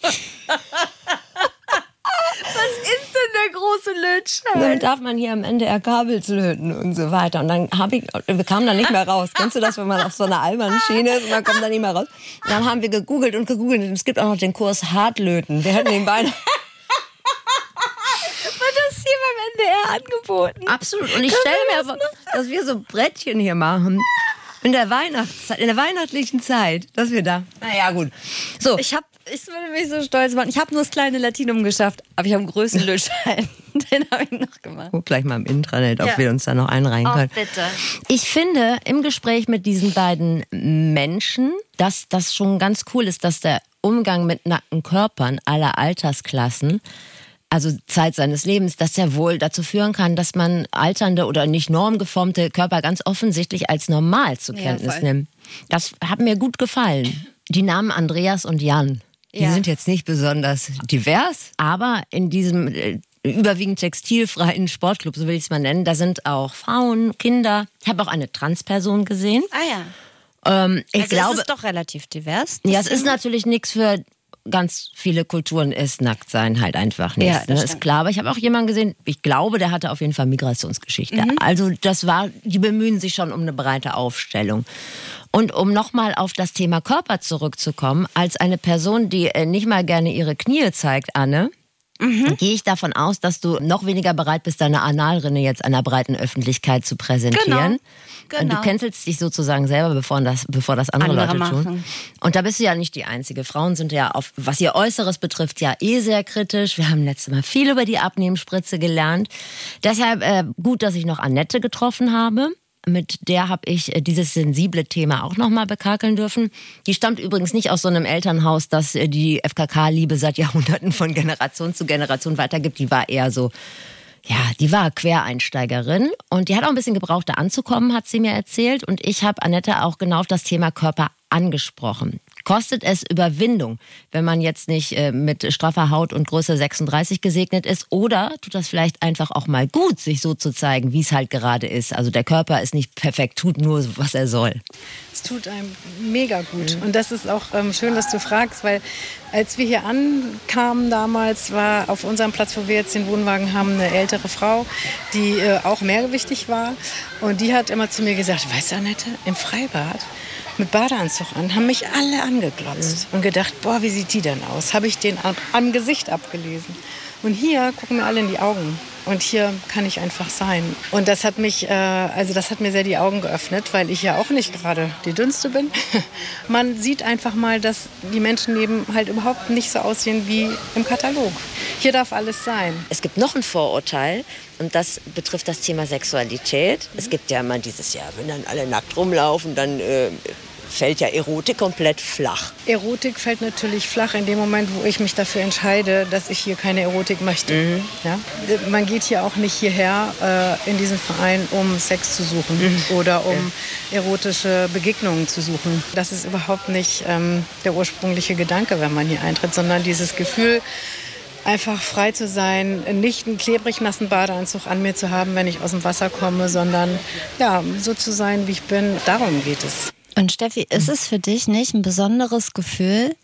ist denn der große Lötschein? Dann darf man hier am Ende Kabels löten und so weiter. Und dann hab ich, wir kamen da nicht mehr raus. Kennst du das, wenn man auf so einer albernen Schiene ist und man kommt da nicht mehr raus? Und dann haben wir gegoogelt und gegoogelt. Und es gibt auch noch den Kurs Hartlöten. Wir hätten den beinahe... Wird das hier beim N D R angeboten? Absolut. Und ich stelle mir aber, dass wir so Brettchen hier machen. In der Weihnachtszeit, in der weihnachtlichen Zeit, dass wir da... Naja, gut. So. Ich habe Ich würde mich so stolz machen. Ich habe nur das kleine Latinum geschafft, aber ich habe einen größten Lötschein. Den habe ich noch gemacht. Guck gleich mal im Intranet, ob ja. wir uns da noch einreihen oh, können. Bitte. Ich finde im Gespräch mit diesen beiden Menschen, dass das schon ganz cool ist, dass der Umgang mit nackten Körpern aller Altersklassen, also Zeit seines Lebens, dass er wohl dazu führen kann, dass man alternde oder nicht normgeformte Körper ganz offensichtlich als normal zur Kenntnis ja, nimmt. Das hat mir gut gefallen. Die Namen Andreas und Jan, die ja. sind jetzt nicht besonders divers, aber in diesem äh, überwiegend textilfreien Sportclub, so will ich es mal nennen, da sind auch Frauen, Kinder. Ich habe auch eine Transperson gesehen. Ah ja. Ähm, ich also glaube, es ist doch relativ divers. Ja, es ist natürlich nichts für ganz viele Kulturen, ist Nacktsein halt einfach nicht. Ja, das ne? ist klar. Aber ich habe auch jemanden gesehen, ich glaube, der hatte auf jeden Fall Migrationsgeschichte. Mhm. Also das war, die bemühen sich schon um eine breite Aufstellung. Und um nochmal auf das Thema Körper zurückzukommen, als eine Person, die nicht mal gerne ihre Knie zeigt, Anne, mhm. gehe ich davon aus, dass du noch weniger bereit bist, deine Analrinne jetzt einer breiten Öffentlichkeit zu präsentieren. Genau. Genau. Und du cancelst dich sozusagen selber, bevor das, bevor das andere, andere Leute machen. Tun. Und da bist du ja nicht die Einzige. Frauen sind ja, auf, was ihr Äußeres betrifft, ja eh sehr kritisch. Wir haben letztes Mal viel über die Abnehmspritze gelernt. Deshalb äh, gut, dass ich noch Annette getroffen habe. Mit der habe ich dieses sensible Thema auch nochmal bekakeln dürfen. Die stammt übrigens nicht aus so einem Elternhaus, das die F K K-Liebe seit Jahrhunderten von Generation zu Generation weitergibt. Die war eher so, ja, die war Quereinsteigerin. Und die hat auch ein bisschen gebraucht, da anzukommen, hat sie mir erzählt. Und ich habe Annette auch genau auf das Thema Körper angesprochen. Kostet es Überwindung, wenn man jetzt nicht äh, mit straffer Haut und Größe sechsunddreißig gesegnet ist? Oder tut das vielleicht einfach auch mal gut, sich so zu zeigen, wie es halt gerade ist? Also der Körper ist nicht perfekt, tut nur, was er soll. Es tut einem mega gut. Und das ist auch ähm, schön, dass du fragst, weil als wir hier ankamen damals, war auf unserem Platz, wo wir jetzt den Wohnwagen haben, eine ältere Frau, die äh, auch mehrgewichtig war. Und die hat immer zu mir gesagt, weißt du, Annette, im Freibad mit Badeanzug an, haben mich alle angeglotzt mhm. und gedacht, boah, wie sieht die denn aus? Habe ich den am, am Gesicht abgelesen. Und hier gucken mir alle in die Augen. Und hier kann ich einfach sein. Und das hat mich, äh, also das hat mir sehr die Augen geöffnet, weil ich ja auch nicht gerade die Dünnste bin. Man sieht einfach mal, dass die Menschen eben halt überhaupt nicht so aussehen wie im Katalog. Hier darf alles sein. Es gibt noch ein Vorurteil und das betrifft das Thema Sexualität. Es gibt ja immer dieses, ja, wenn dann alle nackt rumlaufen, dann äh, fällt ja Erotik komplett flach. Erotik fällt natürlich flach in dem Moment, wo ich mich dafür entscheide, dass ich hier keine Erotik möchte. Mhm. Ja? Man geht hier auch nicht hierher äh, in diesen Verein, um Sex zu suchen mhm. oder um ja. erotische Begegnungen zu suchen. Das ist überhaupt nicht ähm, der ursprüngliche Gedanke, wenn man hier eintritt, sondern dieses Gefühl, einfach frei zu sein, nicht einen klebrig nassen Badeanzug an mir zu haben, wenn ich aus dem Wasser komme, sondern ja, so zu sein, wie ich bin. Darum geht es. Und Steffi, ist es für dich nicht ein besonderes Gefühl,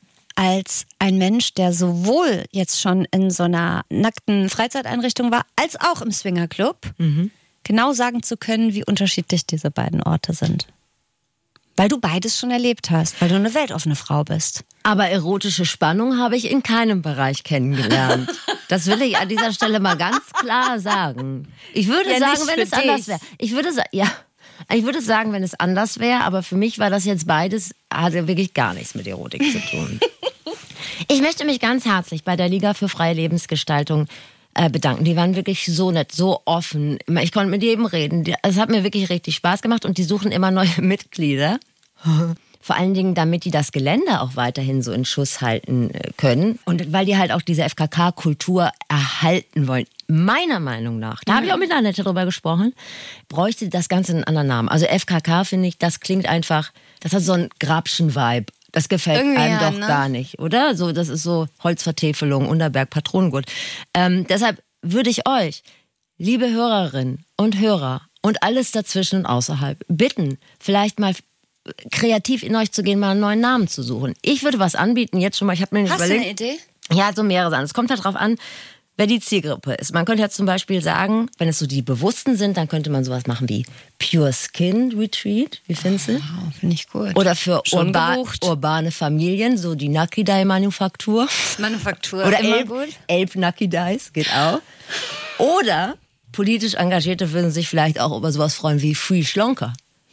als ein Mensch, der sowohl jetzt schon in so einer nackten Freizeiteinrichtung war, als auch im Swingerclub, mhm. genau sagen zu können, wie unterschiedlich diese beiden Orte sind? Weil du beides schon erlebt hast, weil du eine weltoffene Frau bist. Aber erotische Spannung habe ich in keinem Bereich kennengelernt. Das will ich an dieser Stelle mal ganz klar sagen. Ich würde ja, sagen, wenn es dich. anders wäre. Ich würde sagen, ja. Ich würde sagen, wenn es anders wäre, aber für mich war das jetzt beides, hatte wirklich gar nichts mit Erotik zu tun. Ich möchte mich ganz herzlich bei der Liga für freie Lebensgestaltung äh, bedanken. Die waren wirklich so nett, so offen. Ich konnte mit jedem reden. Es hat mir wirklich richtig Spaß gemacht und die suchen immer neue Mitglieder. Vor allen Dingen, damit die das Gelände auch weiterhin so in Schuss halten können. Und weil die halt auch diese F K K-Kultur erhalten wollen. Meiner Meinung nach, da habe ich auch mit Annette drüber gesprochen, bräuchte das Ganze einen anderen Namen. Also F K K, finde ich, das klingt einfach, das hat so einen Grabschen-Vibe. Das gefällt Irgendwie einem ja, doch ne? gar nicht, oder? So, das ist so Holzvertäfelung, Unterberg, Patronengurt. Ähm, deshalb würde ich euch, liebe Hörerinnen und Hörer und alles dazwischen und außerhalb, bitten, vielleicht mal kreativ in euch zu gehen, mal einen neuen Namen zu suchen. Ich würde was anbieten, jetzt schon mal, ich habe mir nicht Hast überlegt. du eine Idee? Ja, so mehrere Sachen. Es kommt halt drauf an, wer die Zielgruppe ist. Man könnte jetzt zum Beispiel sagen, wenn es so die Bewussten sind, dann könnte man sowas machen wie Pure Skin Retreat. Wie findest du? Wow, finde ich gut. Oder für Schon urba gebucht. urbane Familien, so die Nakidai-Manufaktur. Manufaktur. Oder immer Elb, gut. Elb Nakidais, geht auch. Oder politisch Engagierte würden sich vielleicht auch über sowas freuen wie Free Schlonker.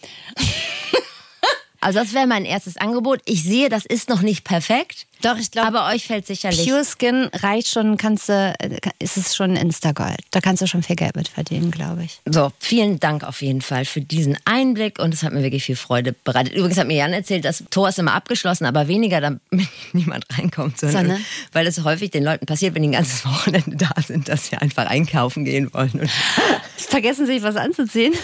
Also das wäre mein erstes Angebot. Ich sehe, das ist noch nicht perfekt. Doch, ich glaube, aber euch fällt sicherlich. Pure Skin reicht schon, kannst du, ist es schon Insta-Gold. Da kannst du schon viel Geld mit verdienen, glaube ich. So, vielen Dank auf jeden Fall für diesen Einblick und es hat mir wirklich viel Freude bereitet. Übrigens hat mir Jan erzählt, das Tor ist immer abgeschlossen, aber weniger, damit niemand reinkommt. Sondern, so, ne? Weil es häufig den Leuten passiert, wenn die ein ganzes Wochenende da sind, dass sie einfach einkaufen gehen wollen. Und vergessen sich was anzuziehen.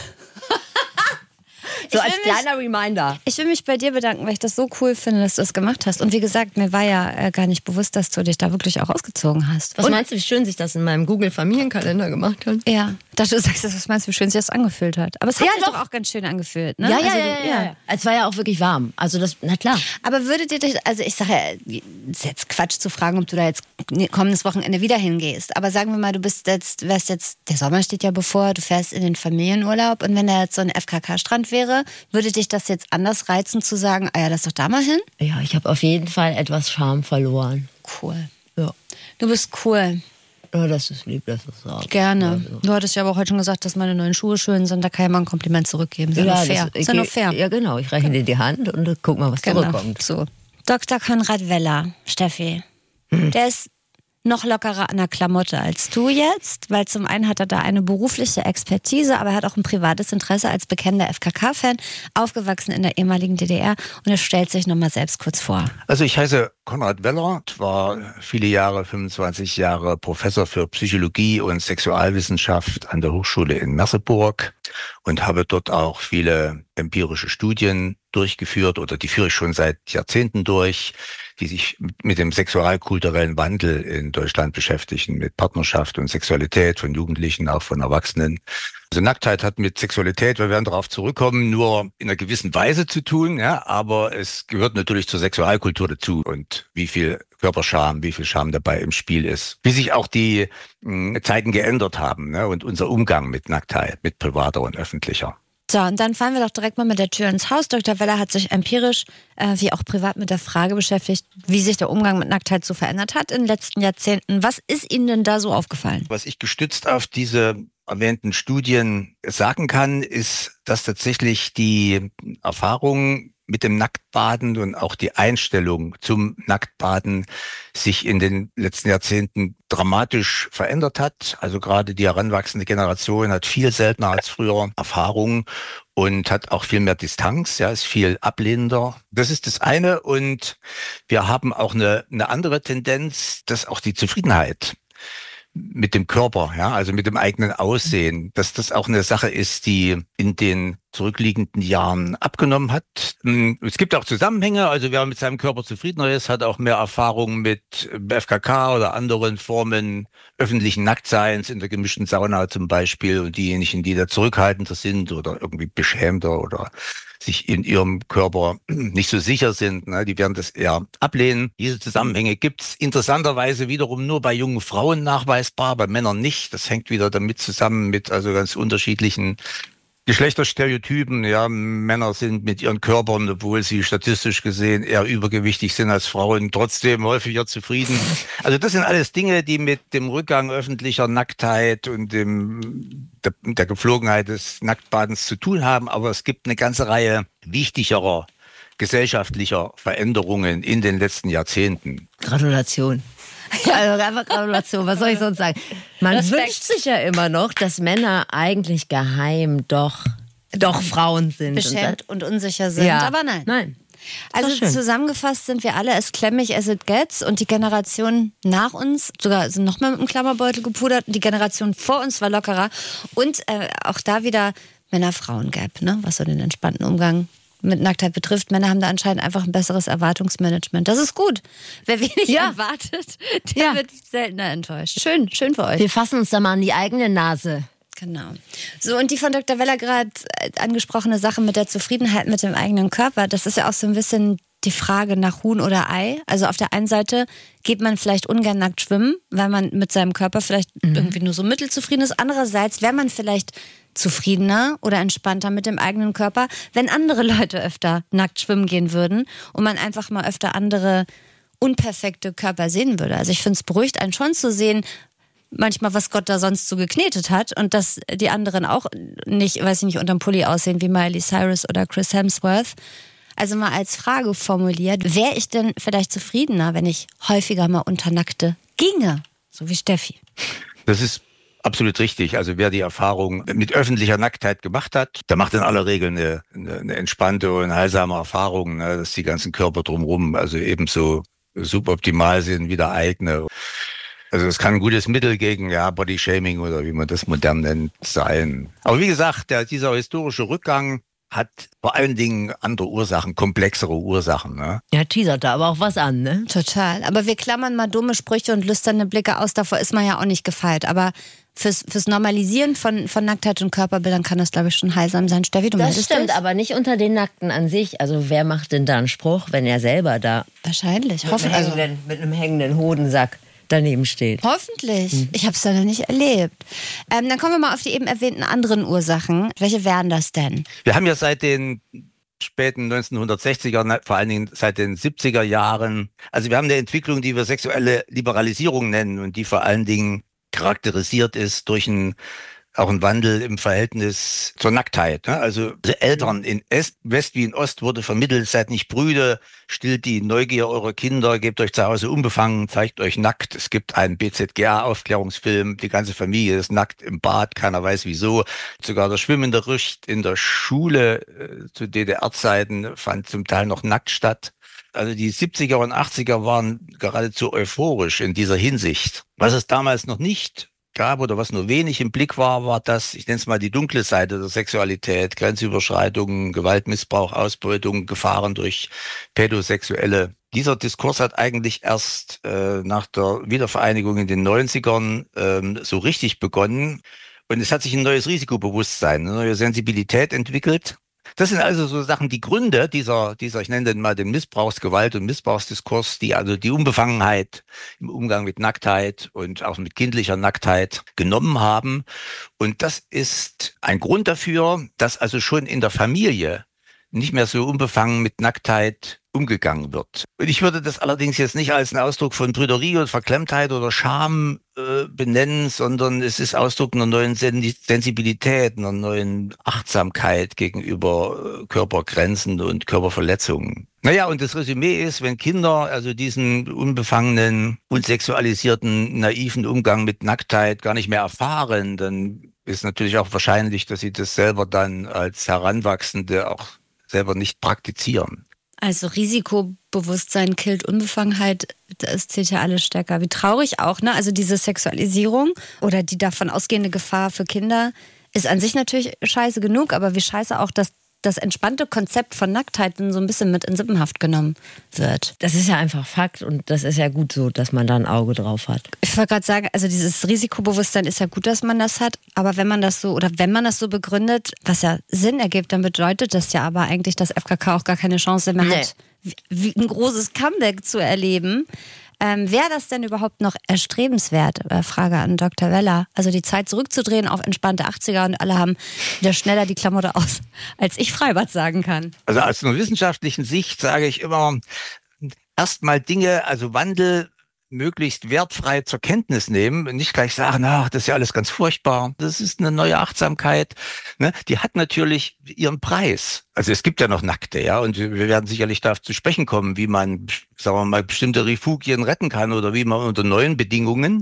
So Ich als will mich- kleiner Reminder. Ich will mich bei dir bedanken, weil ich das so cool finde, dass du es gemacht hast. Und wie gesagt, mir war ja äh, gar nicht bewusst, dass du dich da wirklich auch ausgezogen hast. Was Und, meinst du, wie schön sich das in meinem Google-Familienkalender gemacht hat? ja, dass du sagst, was meinst du, wie schön sich das angefühlt hat. Aber es hat Ja, sich doch. doch auch ganz schön angefühlt, ne? Ja, ja, Also ja, du- ja, ja. Es war ja auch wirklich warm. Also das, na klar. Aber würdet ihr dich, also ich sage ja, ist jetzt Quatsch zu fragen, ob du da jetzt kommendes Wochenende wieder hingehst. Aber sagen wir mal, du bist jetzt, wärst jetzt, der Sommer steht ja bevor, du fährst in den Familienurlaub und wenn da jetzt so ein F K K-Strand wäre, würde dich das jetzt anders reizen zu sagen, ah ja, lass doch da mal hin? Ja, ich habe auf jeden Fall etwas Charme verloren. Cool. Ja. Du bist cool. Ja, das ist lieb, dass du es sagst. Gerne. Also. Du hattest ja aber auch heute schon gesagt, dass meine neuen Schuhe schön sind. Da kann ich mal ein Kompliment zurückgeben. Ist ja, nur fair. das- Ist ja nur fair. Ja, genau. Ich reiche dir die Hand und guck mal, was Genau. zurückkommt. So. Doktor Konrad Weller, Steffi, der ist noch lockerer an der Klamotte als du jetzt, weil zum einen hat er da eine berufliche Expertise, aber er hat auch ein privates Interesse als bekennender F K K-Fan, aufgewachsen in der ehemaligen D D R und er stellt sich nochmal selbst kurz vor. Also ich heiße Konrad Weller, war viele Jahre, fünfundzwanzig Jahre Professor für Psychologie und Sexualwissenschaft an der Hochschule in Merseburg und habe dort auch viele empirische Studien durchgeführt oder die führe ich schon seit Jahrzehnten durch, die sich mit dem sexualkulturellen Wandel in Deutschland beschäftigen, mit Partnerschaft und Sexualität von Jugendlichen, auch von Erwachsenen. Also Nacktheit hat mit Sexualität, wir werden darauf zurückkommen, nur in einer gewissen Weise zu tun, ja, aber es gehört natürlich zur Sexualkultur dazu und wie viel Körperscham, wie viel Scham dabei im Spiel ist. Wie sich auch die mh, Zeiten geändert haben, ne, und unser Umgang mit Nacktheit, mit privater und öffentlicher. So, und dann fallen wir doch direkt mal mit der Tür ins Haus. Doktor Weller hat sich empirisch äh, wie auch privat mit der Frage beschäftigt, wie sich der Umgang mit Nacktheit so verändert hat in den letzten Jahrzehnten. Was ist Ihnen denn da so aufgefallen? Was ich gestützt auf diese erwähnten Studien sagen kann, ist, dass tatsächlich die Erfahrung mit dem Nacktbaden und auch die Einstellung zum Nacktbaden sich in den letzten Jahrzehnten dramatisch verändert hat. Also gerade die heranwachsende Generation hat viel seltener als früher Erfahrungen und hat auch viel mehr Distanz, ja, ist viel ablehnender. Das ist das eine. Und wir haben auch eine, eine andere Tendenz, dass auch die Zufriedenheit mit dem Körper, ja, also mit dem eigenen Aussehen, dass das auch eine Sache ist, die in den zurückliegenden Jahren abgenommen hat. Es gibt auch Zusammenhänge, also wer mit seinem Körper zufriedener ist, hat auch mehr Erfahrung mit F K K oder anderen Formen öffentlichen Nacktseins in der gemischten Sauna zum Beispiel und diejenigen, die da zurückhaltender sind oder irgendwie beschämter oder sich in ihrem Körper nicht so sicher sind, ne, die werden das eher ablehnen. Diese Zusammenhänge gibt's interessanterweise wiederum nur bei jungen Frauen nachweisbar, bei Männern nicht. Das hängt wieder damit zusammen mit also ganz unterschiedlichen Geschlechterstereotypen. Ja, Männer sind mit ihren Körpern, obwohl sie statistisch gesehen eher übergewichtig sind als Frauen, trotzdem häufiger zufrieden. Also das sind alles Dinge, die mit dem Rückgang öffentlicher Nacktheit und dem der, der Gepflogenheit des Nacktbadens zu tun haben. Aber es gibt eine ganze Reihe wichtigerer gesellschaftlicher Veränderungen in den letzten Jahrzehnten. Gratulation. Also einfach Gratulation, was soll ich sonst sagen? Man Respekt. wünscht sich ja immer noch, dass Männer eigentlich geheim doch, doch Frauen sind. Beschämt und unsicher sind, ja. aber nein. Nein. Also schön. zusammengefasst sind wir alle as klemmig as it gets und die Generation nach uns sogar sind noch mal mit einem Klammerbeutel gepudert und die Generation vor uns war lockerer und äh, auch da wieder Männer-Frauen-Gap, ne? Was so den entspannten Umgang mit Nacktheit betrifft. Männer haben da anscheinend einfach ein besseres Erwartungsmanagement. Das ist gut. Wer wenig Ja. erwartet, der Ja. wird seltener enttäuscht. Schön, schön für euch. Wir fassen uns da mal an die eigene Nase. Genau. So, und die von Doktor Weller gerade angesprochene Sache mit der Zufriedenheit mit dem eigenen Körper, das ist ja auch so ein bisschen die Frage nach Huhn oder Ei. Also auf der einen Seite geht man vielleicht ungern nackt schwimmen, weil man mit seinem Körper vielleicht mhm. irgendwie nur so mittelzufrieden ist. Andererseits wäre man vielleicht zufriedener oder entspannter mit dem eigenen Körper, wenn andere Leute öfter nackt schwimmen gehen würden und man einfach mal öfter andere unperfekte Körper sehen würde. Also ich finde, es beruhigt einen schon zu sehen, manchmal, was Gott da sonst so geknetet hat und dass die anderen auch nicht, weiß ich nicht, unterm Pulli aussehen wie Miley Cyrus oder Chris Hemsworth. Also mal als Frage formuliert, wäre ich denn vielleicht zufriedener, wenn ich häufiger mal unter Nackte ginge, so wie Steffi? Das ist absolut richtig. Also wer die Erfahrung mit öffentlicher Nacktheit gemacht hat, der macht in aller Regel eine, eine entspannte und heilsame Erfahrung, ne, dass die ganzen Körper drumherum also ebenso suboptimal sind wie der eigene. Also es kann ein gutes Mittel gegen ja, Bodyshaming oder wie man das modern nennt sein. Aber wie gesagt, der, dieser historische Rückgang hat vor allen Dingen andere Ursachen, komplexere Ursachen. Ne? Ja, teasert da aber auch was an, ne? Total. Aber wir klammern mal dumme Sprüche und lüsterne Blicke aus. Davor ist man ja auch nicht gefeit. Aber fürs, fürs Normalisieren von, von Nacktheit und Körperbildern kann das, glaube ich, schon heilsam sein. Steffi, du das stimmt, das? Aber nicht unter den Nackten an sich. Also wer macht denn da einen Spruch, wenn er selber da wahrscheinlich mit, hoffe, einem, also, hängenden, mit einem hängenden Hodensack daneben steht. Hoffentlich. Hm. Ich habe es leider nicht erlebt. Ähm, dann kommen wir mal auf die eben erwähnten anderen Ursachen. Welche wären das denn? Wir haben ja seit den späten neunzehnhundertsechziger, vor allen Dingen seit den siebziger Jahren, also wir haben eine Entwicklung, die wir sexuelle Liberalisierung nennen und die vor allen Dingen charakterisiert ist durch ein auch ein Wandel im Verhältnis zur Nacktheit. Ne? Also Eltern in Est, West wie in Ost wurde vermittelt, seid nicht Brüder, stillt die Neugier eurer Kinder, gebt euch zu Hause unbefangen, zeigt euch nackt. Es gibt einen B Z G A-Aufklärungsfilm, die ganze Familie ist nackt im Bad, keiner weiß wieso. Sogar der Schwimmunterricht in der Schule äh, zu D D R-Zeiten fand zum Teil noch nackt statt. Also die siebziger und achtziger waren geradezu euphorisch in dieser Hinsicht. Was es damals noch nicht gab oder was nur wenig im Blick war, war das, ich nenne es mal die dunkle Seite der Sexualität, Grenzüberschreitungen, Gewaltmissbrauch, Ausbeutung, Gefahren durch Pädosexuelle. Dieser Diskurs hat eigentlich erst äh, nach der Wiedervereinigung in den neunzigern ähm, so richtig begonnen und es hat sich ein neues Risikobewusstsein, eine neue Sensibilität entwickelt. Das sind also so Sachen, die Gründe dieser, dieser, ich nenne den mal den Missbrauchsgewalt- und Missbrauchsdiskurs, die also die Unbefangenheit im Umgang mit Nacktheit und auch mit kindlicher Nacktheit genommen haben. Und das ist ein Grund dafür, dass also schon in der Familie nicht mehr so unbefangen mit Nacktheit umgegangen wird. Und ich würde das allerdings jetzt nicht als einen Ausdruck von Prüderie und Verklemmtheit oder Scham äh, benennen, sondern es ist Ausdruck einer neuen Sen- Sensibilität, einer neuen Achtsamkeit gegenüber äh, Körpergrenzen und Körperverletzungen. Naja, und das Resümee ist, wenn Kinder also diesen unbefangenen, unsexualisierten, naiven Umgang mit Nacktheit gar nicht mehr erfahren, dann ist natürlich auch wahrscheinlich, dass sie das selber dann als Heranwachsende auch selber nicht praktizieren. Also Risikobewusstsein killt Unbefangenheit, das zählt ja alles stärker. Wie traurig auch, ne? Also diese Sexualisierung oder die davon ausgehende Gefahr für Kinder ist an sich natürlich scheiße genug, aber wie scheiße auch, dass das entspannte Konzept von Nacktheit dann so ein bisschen mit in Sippenhaft genommen wird. Das ist ja einfach Fakt und das ist ja gut so, dass man da ein Auge drauf hat. Ich wollte gerade sagen, also dieses Risikobewusstsein ist ja gut, dass man das hat, aber wenn man das so oder wenn man das so begründet, was ja Sinn ergibt, dann bedeutet das ja aber eigentlich, dass F K K auch gar keine Chance mehr nee. hat, wie ein großes Comeback zu erleben. Ähm, Wäre das denn überhaupt noch erstrebenswert? Äh, Frage an Doktor Weller. Also die Zeit zurückzudrehen auf entspannte achtziger und alle haben wieder schneller die Klamotte aus, als ich Freibad sagen kann. Also aus einer wissenschaftlichen Sicht sage ich immer, erstmal Dinge, also Wandel möglichst wertfrei zur Kenntnis nehmen und nicht gleich sagen, ach, das ist ja alles ganz furchtbar. Das ist eine neue Achtsamkeit. Ne? Die hat natürlich ihren Preis. Also es gibt ja noch Nackte, ja, und wir werden sicherlich darauf zu sprechen kommen, wie man, sagen wir mal, bestimmte Refugien retten kann oder wie man unter neuen Bedingungen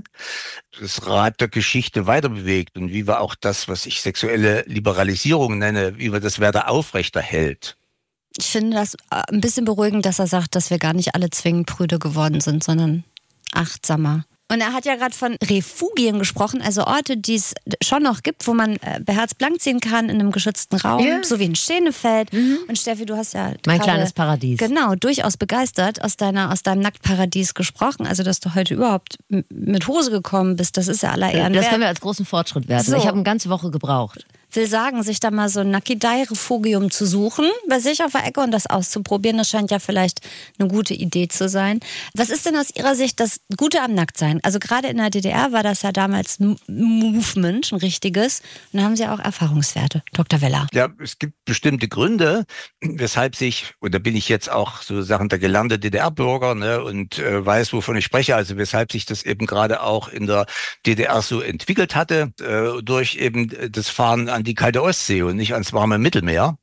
das Rad der Geschichte weiter bewegt und wie wir auch das, was ich sexuelle Liberalisierung nenne, wie wir das weiter aufrechterhält. Ich finde das ein bisschen beruhigend, dass er sagt, dass wir gar nicht alle zwingend prüde geworden sind, sondern achtsamer. Und er hat ja gerade von Refugien gesprochen, also Orte, die es schon noch gibt, wo man äh, beherzt blank ziehen kann in einem geschützten Raum, yeah. so wie in Schenefeld. Mhm. Und Steffi, du hast ja mein kleines Paradies. Genau, durchaus begeistert aus deiner aus deinem Nacktparadies gesprochen. Also, dass du heute überhaupt m- mit Hose gekommen bist, das ist ja aller Ehren Das wert. können wir als großen Fortschritt werten. So. Ich habe eine ganze Woche gebraucht. Will sagen, sich da mal so ein Nakidai-Refugium zu suchen, bei sich auf der Ecke und das auszuprobieren, das scheint ja vielleicht eine gute Idee zu sein. Was ist denn aus Ihrer Sicht das Gute am Nacktsein? Also gerade in der D D R war das ja damals ein Movement, ein richtiges. Und da haben Sie auch Erfahrungswerte, Doktor Weller. Ja, es gibt bestimmte Gründe, weshalb sich, und da bin ich jetzt auch sozusagen der gelernte D D R-Bürger, ne, und äh, weiß, wovon ich spreche, also weshalb sich das eben gerade auch in der D D R so entwickelt hatte, äh, durch eben das Fahren an die kalte Ostsee und nicht ans warme Mittelmeer.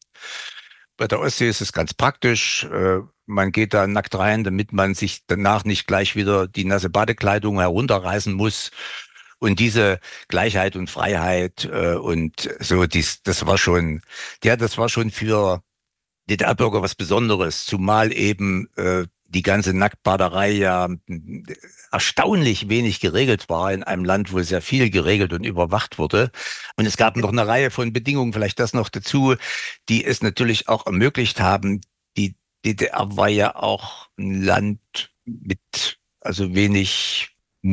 Bei der Ostsee ist es ganz praktisch. Man geht da nackt rein, damit man sich danach nicht gleich wieder die nasse Badekleidung herunterreißen muss. Und diese Gleichheit und Freiheit und so, dies, das war schon, ja, das war schon für D D R-Bürger was Besonderes, zumal eben äh, die ganze Nacktbaderei ja erstaunlich wenig geregelt war in einem Land, wo sehr viel geregelt und überwacht wurde. Und es gab noch eine Reihe von Bedingungen, vielleicht das noch dazu, die es natürlich auch ermöglicht haben. Die D D R war ja auch ein Land mit also wenig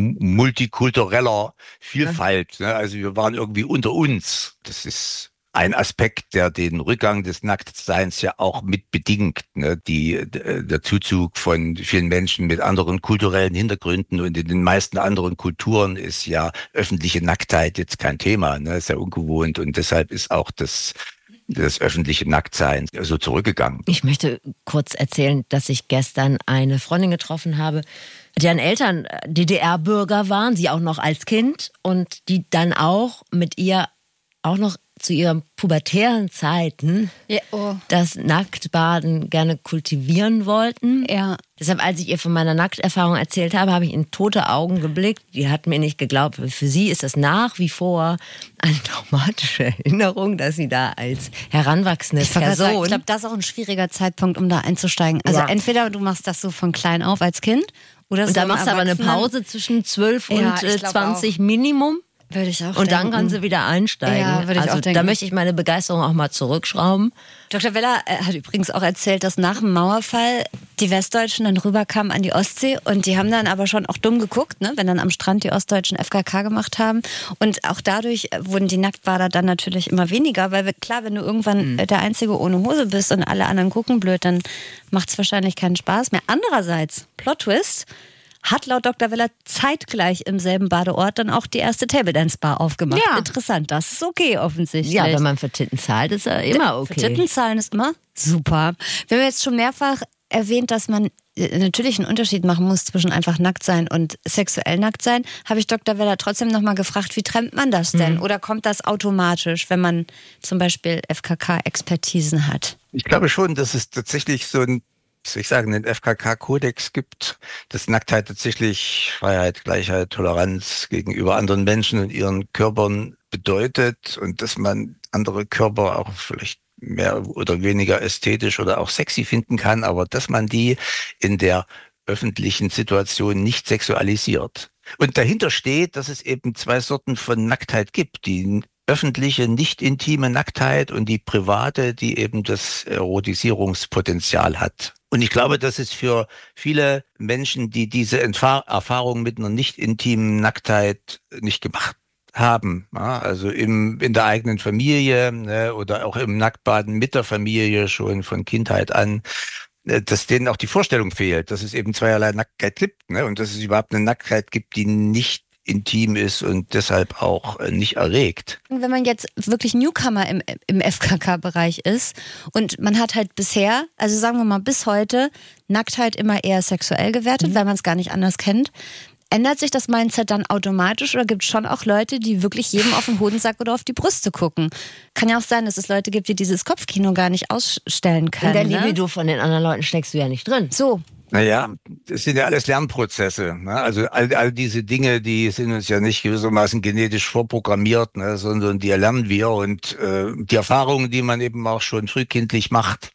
multikultureller Vielfalt. Ja. Also wir waren irgendwie unter uns. Das ist ein Aspekt, der den Rückgang des Nacktseins ja auch mit bedingt, ne? Die, der Zuzug von vielen Menschen mit anderen kulturellen Hintergründen, und in den meisten anderen Kulturen ist ja öffentliche Nacktheit jetzt kein Thema, ne? Ist ja ungewohnt, und deshalb ist auch das das öffentliche Nacktsein so zurückgegangen. Ich möchte kurz erzählen, dass ich gestern eine Freundin getroffen habe, deren Eltern D D R-Bürger waren, sie auch noch als Kind, und die dann auch mit ihr auch noch zu ihren pubertären Zeiten ja, oh. das Nacktbaden gerne kultivieren wollten. Ja. Deshalb, als ich ihr von meiner Nackterfahrung erzählt habe, habe ich in tote Augen geblickt. Die hat mir nicht geglaubt. Für sie ist das nach wie vor eine traumatische Erinnerung, dass sie da als heranwachsende ich Person... Sagen, ich glaube, das ist auch ein schwieriger Zeitpunkt, um da einzusteigen. Also ja. entweder du machst das so von klein auf als Kind, oder und so dann machst du aber eine Pause zwischen zwölf und ja, zwanzig auch. Minimum. Würde ich auch Und denken. dann kann sie wieder einsteigen. Ja, würde ich also auch denken. Da möchte ich meine Begeisterung auch mal zurückschrauben. Doktor Weller hat übrigens auch erzählt, dass nach dem Mauerfall die Westdeutschen dann rüberkamen an die Ostsee, und die haben dann aber schon auch dumm geguckt, ne, wenn dann am Strand die Ostdeutschen F K K gemacht haben. Und auch dadurch wurden die Nacktbader dann natürlich immer weniger, weil klar, wenn du irgendwann mhm. der Einzige ohne Hose bist und alle anderen gucken blöd, dann macht es wahrscheinlich keinen Spaß mehr. Andererseits, Plot Twist, hat laut Doktor Weller zeitgleich im selben Badeort dann auch die erste Table Dance Bar aufgemacht. Ja. Interessant, das ist okay offensichtlich. Ja, wenn man für Titten zahlt, ist ja immer okay. Für Titten zahlen ist immer super. Wir haben jetzt schon mehrfach erwähnt, dass man natürlich einen Unterschied machen muss zwischen einfach nackt sein und sexuell nackt sein. Habe ich Doktor Weller trotzdem nochmal gefragt, wie trennt man das denn? Mhm. Oder kommt das automatisch, wenn man zum Beispiel F K K-Expertisen hat? Ich glaube schon, dass es tatsächlich so ein soll ich sagen, den F K K-Kodex gibt, dass Nacktheit tatsächlich Freiheit, Gleichheit, Toleranz gegenüber anderen Menschen und ihren Körpern bedeutet, und dass man andere Körper auch vielleicht mehr oder weniger ästhetisch oder auch sexy finden kann, aber dass man die in der öffentlichen Situation nicht sexualisiert. Und dahinter steht, dass es eben zwei Sorten von Nacktheit gibt, die öffentliche, nicht intime Nacktheit und die private, die eben das Erotisierungspotenzial hat. Und ich glaube, dass es für viele Menschen, die diese Entfa- Erfahrung mit einer nicht intimen Nacktheit nicht gemacht haben, ja, also im, in der eigenen Familie, ne, oder auch im Nacktbaden mit der Familie schon von Kindheit an, dass denen auch die Vorstellung fehlt, dass es eben zweierlei Nacktheit gibt, ne, und dass es überhaupt eine Nacktheit gibt, die nicht intim ist und deshalb auch nicht erregt. Wenn man jetzt wirklich Newcomer im, im F K K-Bereich ist und man hat halt bisher, also sagen wir mal bis heute, Nacktheit immer eher sexuell gewertet, mhm. weil man es gar nicht anders kennt. Ändert sich das Mindset dann automatisch, oder gibt es schon auch Leute, die wirklich jedem auf den Hodensack oder auf die Brüste gucken? Kann ja auch sein, dass es Leute gibt, die dieses Kopfkino gar nicht ausstellen können. In der ne? Libido von den anderen Leuten steckst du ja nicht drin. So. Naja, das sind ja alles Lernprozesse. Ne? Also all, all diese Dinge, die sind uns ja nicht gewissermaßen genetisch vorprogrammiert, ne? sondern die erlernen wir. Und äh, die Erfahrungen, die man eben auch schon frühkindlich macht,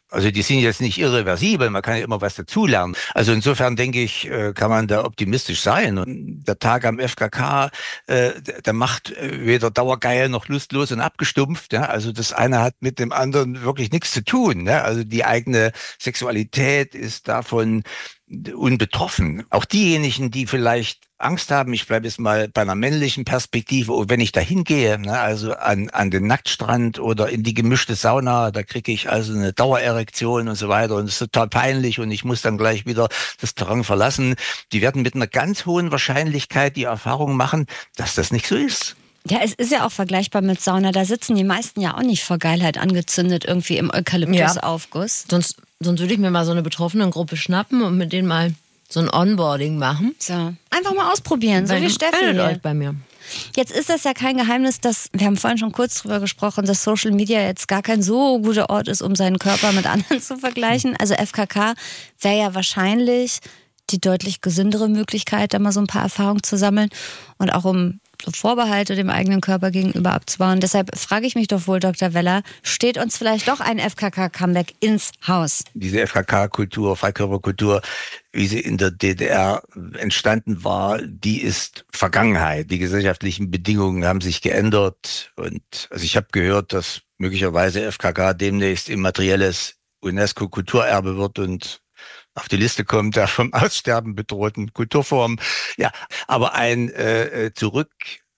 Also die sind jetzt nicht irreversibel, man kann ja immer was dazulernen. Also insofern denke ich, kann man da optimistisch sein. Und der Tag am F K K, der macht weder dauergeil noch lustlos und abgestumpft. Ja? Also das eine hat mit dem anderen wirklich nichts zu tun. Ja? Also die eigene Sexualität ist davon unbetroffen. Auch diejenigen, die vielleicht Angst haben, ich bleibe jetzt mal bei einer männlichen Perspektive, und wenn ich da hingehe, ne, also an, an den Nacktstrand oder in die gemischte Sauna, da kriege ich also eine Dauererektion und so weiter und es ist total peinlich und ich muss dann gleich wieder das Terrain verlassen. Die werden mit einer ganz hohen Wahrscheinlichkeit die Erfahrung machen, dass das nicht so ist. Ja, es ist ja auch vergleichbar mit Sauna. Da sitzen die meisten ja auch nicht vor Geilheit angezündet irgendwie im Eukalyptusaufguss. Ja. Sonst, sonst würde ich mir mal so eine Betroffenengruppe schnappen und mit denen mal so ein Onboarding machen. So. Einfach mal ausprobieren, so Weil wie Steffi. Meldet euch bei mir. Jetzt ist das ja kein Geheimnis, dass, wir haben vorhin schon kurz drüber gesprochen, dass Social Media jetzt gar kein so guter Ort ist, um seinen Körper mit anderen zu vergleichen. Also F K K wäre ja wahrscheinlich die deutlich gesündere Möglichkeit, da mal so ein paar Erfahrungen zu sammeln und auch um so Vorbehalte dem eigenen Körper gegenüber abzubauen. Deshalb frage ich mich doch wohl, Doktor Weller, steht uns vielleicht doch ein F K K-Comeback ins Haus? Diese F K K-Kultur, Freikörperkultur, wie sie in der D D R entstanden war, die ist Vergangenheit. Die gesellschaftlichen Bedingungen haben sich geändert. Und also ich habe gehört, dass möglicherweise F K K demnächst immaterielles UNESCO-Kulturerbe wird und auf die Liste kommt der vom Aussterben bedrohten Kulturform. Ja, aber ein äh, Zurück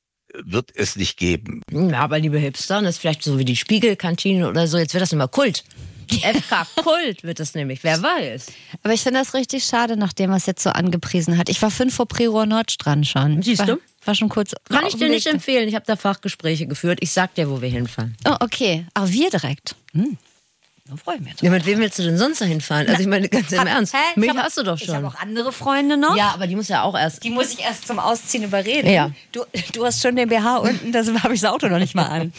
wird es nicht geben. Ja, aber liebe Hipster, das ist vielleicht so wie die Spiegelkantine oder so, jetzt wird das immer Kult. F K-Kult wird es nämlich, wer weiß. Aber ich finde das richtig schade, nachdem was jetzt so angepriesen hat. Ich war fünf vor Prior Nordstrand schon. Siehst du? War, war schon kurz. Kann ich dir nicht empfehlen, ich habe da Fachgespräche geführt. Ich sag dir, wo wir hinfahren. Oh, okay. Aber wir direkt. Hm. Da freue ich mich drauf. Ja, mit wem willst du denn sonst da hinfahren? Also ich meine, ganz im Ernst, Hä? mich hab, hast du doch schon. Ich habe auch andere Freunde noch. Ja, aber die muss ja auch erst... Die muss ich erst zum Ausziehen überreden. Ja. Du, du hast schon den B H unten, da habe ich das Auto noch nicht mal an.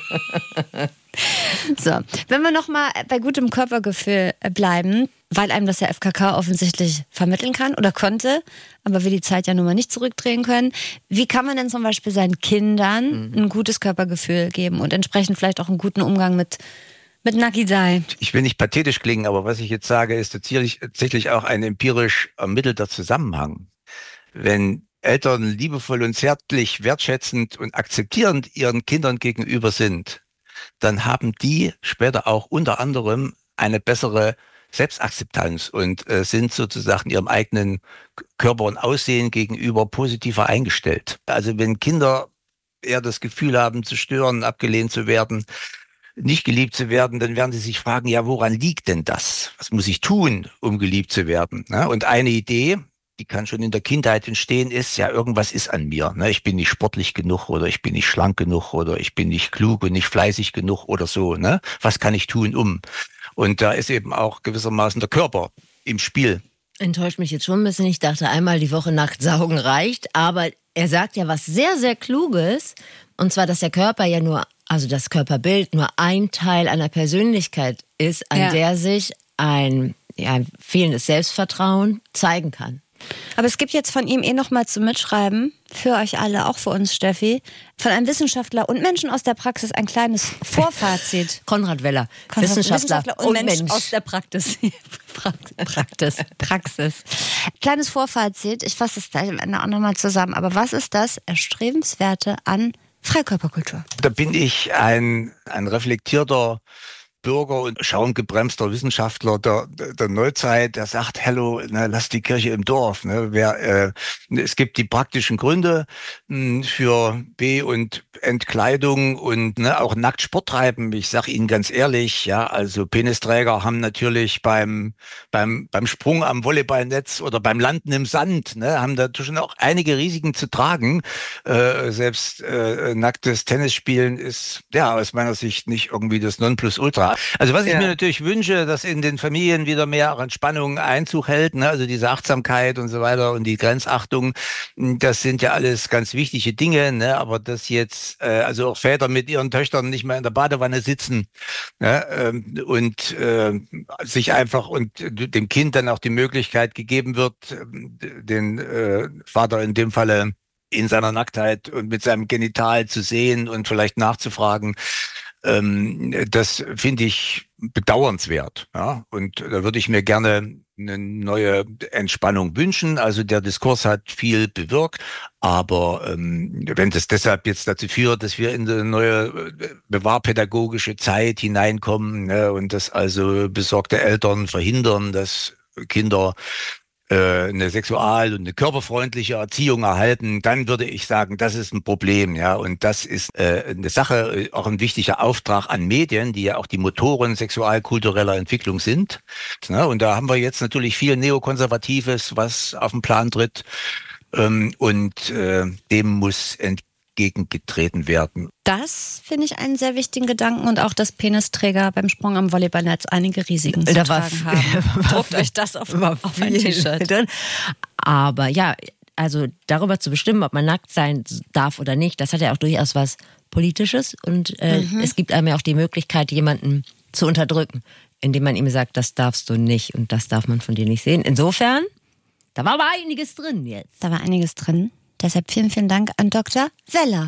So, wenn wir noch mal bei gutem Körpergefühl bleiben, weil einem das ja F K K offensichtlich vermitteln kann oder konnte, aber wir die Zeit ja nun mal nicht zurückdrehen können. Wie kann man denn zum Beispiel seinen Kindern ein gutes Körpergefühl geben und entsprechend vielleicht auch einen guten Umgang mit Mit Nacki-Sei. Ich will nicht pathetisch klingen, aber was ich jetzt sage, ist tatsächlich, tatsächlich auch ein empirisch ermittelter Zusammenhang. Wenn Eltern liebevoll und zärtlich, wertschätzend und akzeptierend ihren Kindern gegenüber sind, dann haben die später auch unter anderem eine bessere Selbstakzeptanz und äh, sind sozusagen ihrem eigenen Körper und Aussehen gegenüber positiver eingestellt. Also wenn Kinder eher das Gefühl haben, zu stören, abgelehnt zu werden, nicht geliebt zu werden, dann werden sie sich fragen, ja, woran liegt denn das? Was muss ich tun, um geliebt zu werden? Und eine Idee, die kann schon in der Kindheit entstehen, ist, ja, irgendwas ist an mir. Ich bin nicht sportlich genug oder ich bin nicht schlank genug oder ich bin nicht klug und nicht fleißig genug oder so. Was kann ich tun, um? Und da ist eben auch gewissermaßen der Körper im Spiel. Enttäuscht mich jetzt schon ein bisschen. Ich dachte, einmal die Woche nackt saugen reicht. Aber er sagt ja was sehr, sehr Kluges. Und zwar, dass der Körper ja nur, also das Körperbild nur ein Teil einer Persönlichkeit ist, an ja. der sich ein, ja, ein fehlendes Selbstvertrauen zeigen kann. Aber es gibt jetzt von ihm eh noch mal zum Mitschreiben, für euch alle, auch für uns, Steffi, von einem Wissenschaftler und Menschen aus der Praxis ein kleines Vorfazit. Konrad Weller, Konrad, Wissenschaftler, Wissenschaftler und, und Mensch, Mensch aus der Praxis. Praxis. Praxis. Kleines Vorfazit, ich fasse es gleich am Ende auch noch mal zusammen. Aber was ist das Erstrebenswerte an Freikörperkultur? Da bin ich ein, ein reflektierter Bürger und schauengebremster Wissenschaftler der, der Neuzeit, der sagt, hello, ne, lass die Kirche im Dorf. Ne, wer, äh, es gibt die praktischen Gründe mh, für Be- und Entkleidung und ne, auch nackt Sport treiben. Ich sage Ihnen ganz ehrlich, ja, also Penisträger haben natürlich beim beim beim Sprung am Volleyballnetz oder beim Landen im Sand, ne, haben da schon auch einige Risiken zu tragen. Äh, selbst äh, nacktes Tennisspielen ist ja aus meiner Sicht nicht irgendwie das Nonplusultra. Also was ich ja. mir natürlich wünsche, dass in den Familien wieder mehr Entspannung Einzug hält, ne? Also diese Achtsamkeit und so weiter und die Grenzachtung, das sind ja alles ganz wichtige Dinge, ne? Aber dass jetzt äh, also auch Väter mit ihren Töchtern nicht mehr in der Badewanne sitzen, ne? ähm, und äh, sich einfach und dem Kind dann auch die Möglichkeit gegeben wird, den äh, Vater in dem Falle in seiner Nacktheit und mit seinem Genital zu sehen und vielleicht nachzufragen. Ähm, das finde ich bedauernswert. Ja? Und da würde ich mir gerne eine neue Entspannung wünschen. Also der Diskurs hat viel bewirkt, aber ähm, wenn das deshalb jetzt dazu führt, dass wir in eine neue bewahrpädagogische Zeit hineinkommen, ne, und dass also besorgte Eltern verhindern, dass Kinder äh, eine sexual- und eine körperfreundliche Erziehung erhalten, dann würde ich sagen, das ist ein Problem, ja, und das ist äh, eine Sache, auch ein wichtiger Auftrag an Medien, die ja auch die Motoren sexualkultureller Entwicklung sind. Ja, und da haben wir jetzt natürlich viel Neokonservatives, was auf den Plan tritt, ähm, und äh, dem muss entgegengetreten werden. Das finde ich einen sehr wichtigen Gedanken und auch, dass Penisträger beim Sprung am Volleyballnetz einige Risiken zu Da war tragen f- haben. Druckt euch das auf, auf ein T-Shirt. drin. Aber ja, also darüber zu bestimmen, ob man nackt sein darf oder nicht, das hat ja auch durchaus was Politisches. Und äh, mhm. es gibt einem ja auch die Möglichkeit, jemanden zu unterdrücken, indem man ihm sagt, das darfst du nicht und das darf man von dir nicht sehen. Insofern, da war aber einiges drin jetzt. Da war einiges drin. Deshalb vielen, vielen Dank an Doktor Weller.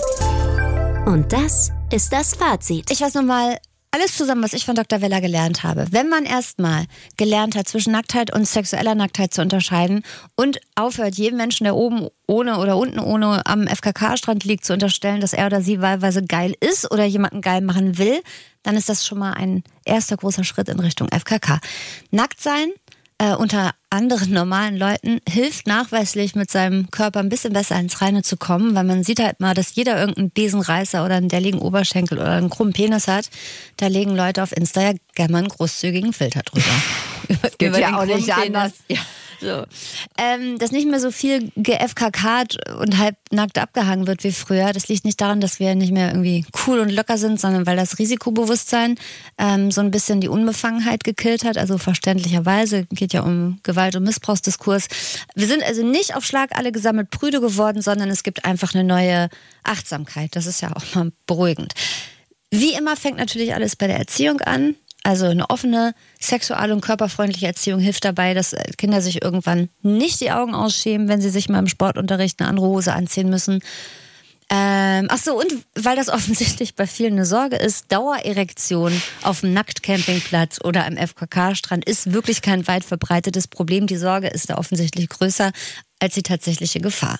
Und das ist das Fazit. Ich fasse nochmal alles zusammen, was ich von Doktor Weller gelernt habe. Wenn man erstmal gelernt hat, zwischen Nacktheit und sexueller Nacktheit zu unterscheiden und aufhört, jedem Menschen, der oben ohne oder unten ohne am F K K-Strand liegt, zu unterstellen, dass er oder sie wahlweise geil ist oder jemanden geil machen will, dann ist das schon mal ein erster großer Schritt in Richtung F K K. Nackt sein Äh, unter anderen normalen Leuten hilft nachweislich, mit seinem Körper ein bisschen besser ins Reine zu kommen, weil man sieht halt mal, dass jeder irgendeinen Besenreißer oder einen delligen Oberschenkel oder einen krummen Penis hat. Da legen Leute auf Insta ja gerne mal einen großzügigen Filter drüber. Geht über ja auch nicht anders. Ja. So. Ähm, dass nicht mehr so viel ge-F K K'd und halb nackt abgehangen wird wie früher. Das liegt nicht daran, dass wir nicht mehr irgendwie cool und locker sind, sondern weil das Risikobewusstsein ähm, so ein bisschen die Unbefangenheit gekillt hat. Also verständlicherweise, geht ja um Gewalt- und Missbrauchsdiskurs. Wir sind also nicht auf Schlag alle gesammelt prüde geworden, sondern es gibt einfach eine neue Achtsamkeit. Das ist ja auch mal beruhigend. Wie immer fängt natürlich alles bei der Erziehung an. Also eine offene, sexual- und körperfreundliche Erziehung hilft dabei, dass Kinder sich irgendwann nicht die Augen ausschämen, wenn sie sich mal im Sportunterricht eine andere Hose anziehen müssen. Ähm, ach so, und weil das offensichtlich bei vielen eine Sorge ist, Dauererektion auf dem Nacktcampingplatz oder am F K K-Strand ist wirklich kein weit verbreitetes Problem. Die Sorge ist da offensichtlich größer als die tatsächliche Gefahr.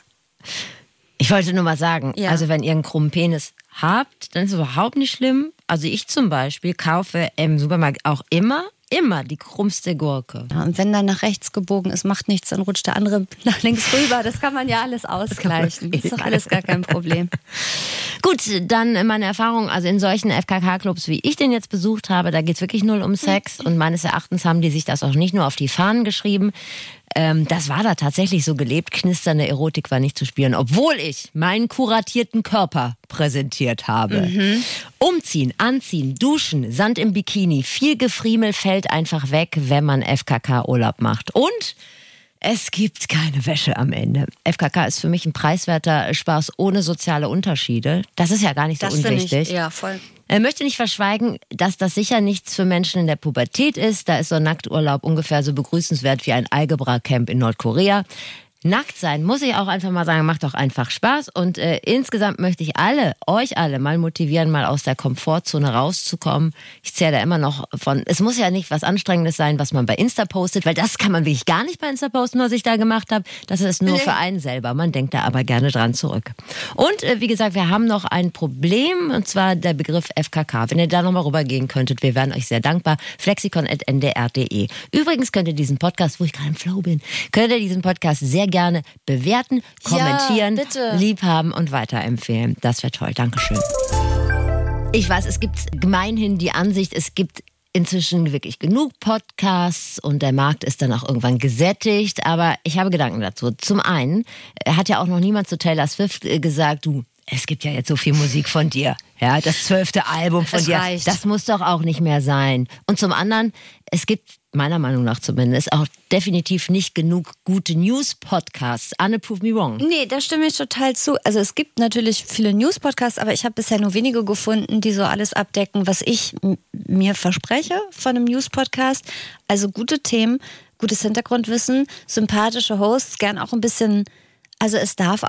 Ich wollte nur mal sagen, Ja. also wenn ihr einen krummen Penis habt, dann ist es überhaupt nicht schlimm. Also ich zum Beispiel kaufe im Supermarkt auch immer, immer die krummste Gurke. Ja, und wenn dann nach rechts gebogen ist, macht nichts, dann rutscht der andere nach links rüber. Das kann man ja alles ausgleichen. Das ist doch alles gar kein Problem. Gut, dann meine Erfahrung, also in solchen F K K-Clubs, wie ich den jetzt besucht habe, da geht es wirklich null um Sex. Und meines Erachtens haben die sich das auch nicht nur auf die Fahnen geschrieben. Ähm, das war da tatsächlich so gelebt. Knisternde Erotik war nicht zu spüren, obwohl ich meinen kuratierten Körper präsentiert habe. Mhm. Umziehen, anziehen, duschen, Sand im Bikini, viel Gefriemel fällt einfach weg, wenn man F K K-Urlaub macht. Und es gibt keine Wäsche am Ende. F K K ist für mich ein preiswerter Spaß ohne soziale Unterschiede. Das ist ja gar nicht so Das finde unwichtig. ich, ja, voll. Er möchte nicht verschweigen, dass das sicher nichts für Menschen in der Pubertät ist. Da ist so ein Nackturlaub ungefähr so begrüßenswert wie ein Algebra-Camp in Nordkorea. Nackt sein, muss ich auch einfach mal sagen, macht doch einfach Spaß. Und äh, insgesamt möchte ich alle, euch alle mal motivieren, mal aus der Komfortzone rauszukommen. Ich zähle da immer noch von, es muss ja nicht was Anstrengendes sein, was man bei Insta postet, weil das kann man wirklich gar nicht bei Insta posten, was ich da gemacht habe. Das ist nur Nee. für einen selber. Man denkt da aber gerne dran zurück. Und äh, wie gesagt, wir haben noch ein Problem, und zwar der Begriff F K K. Wenn ihr da nochmal rübergehen könntet, wir wären euch sehr dankbar. flexikon at n d r punkt d e. Übrigens könnt ihr diesen Podcast, wo ich gerade im Flow bin, könnt ihr diesen Podcast sehr gerne bewerten, kommentieren, Ja, bitte. liebhaben und weiterempfehlen. Das wäre toll. Dankeschön. Ich weiß, es gibt gemeinhin die Ansicht, es gibt inzwischen wirklich genug Podcasts und der Markt ist dann auch irgendwann gesättigt. Aber ich habe Gedanken dazu. Zum einen hat ja auch noch niemand zu Taylor Swift gesagt, du, es gibt ja jetzt so viel Musik von dir. Ja, das zwölfte Album von Es dir. reicht. Das muss doch auch nicht mehr sein. Und zum anderen, es gibt meiner Meinung nach zumindest auch definitiv nicht genug gute News-Podcasts. Anne, prove me wrong. Nee, da stimme ich total zu. Also es gibt natürlich viele News-Podcasts, aber ich habe bisher nur wenige gefunden, die so alles abdecken, was ich m- mir verspreche von einem News-Podcast. Also gute Themen, gutes Hintergrundwissen, sympathische Hosts, gern auch ein bisschen, also es darf auch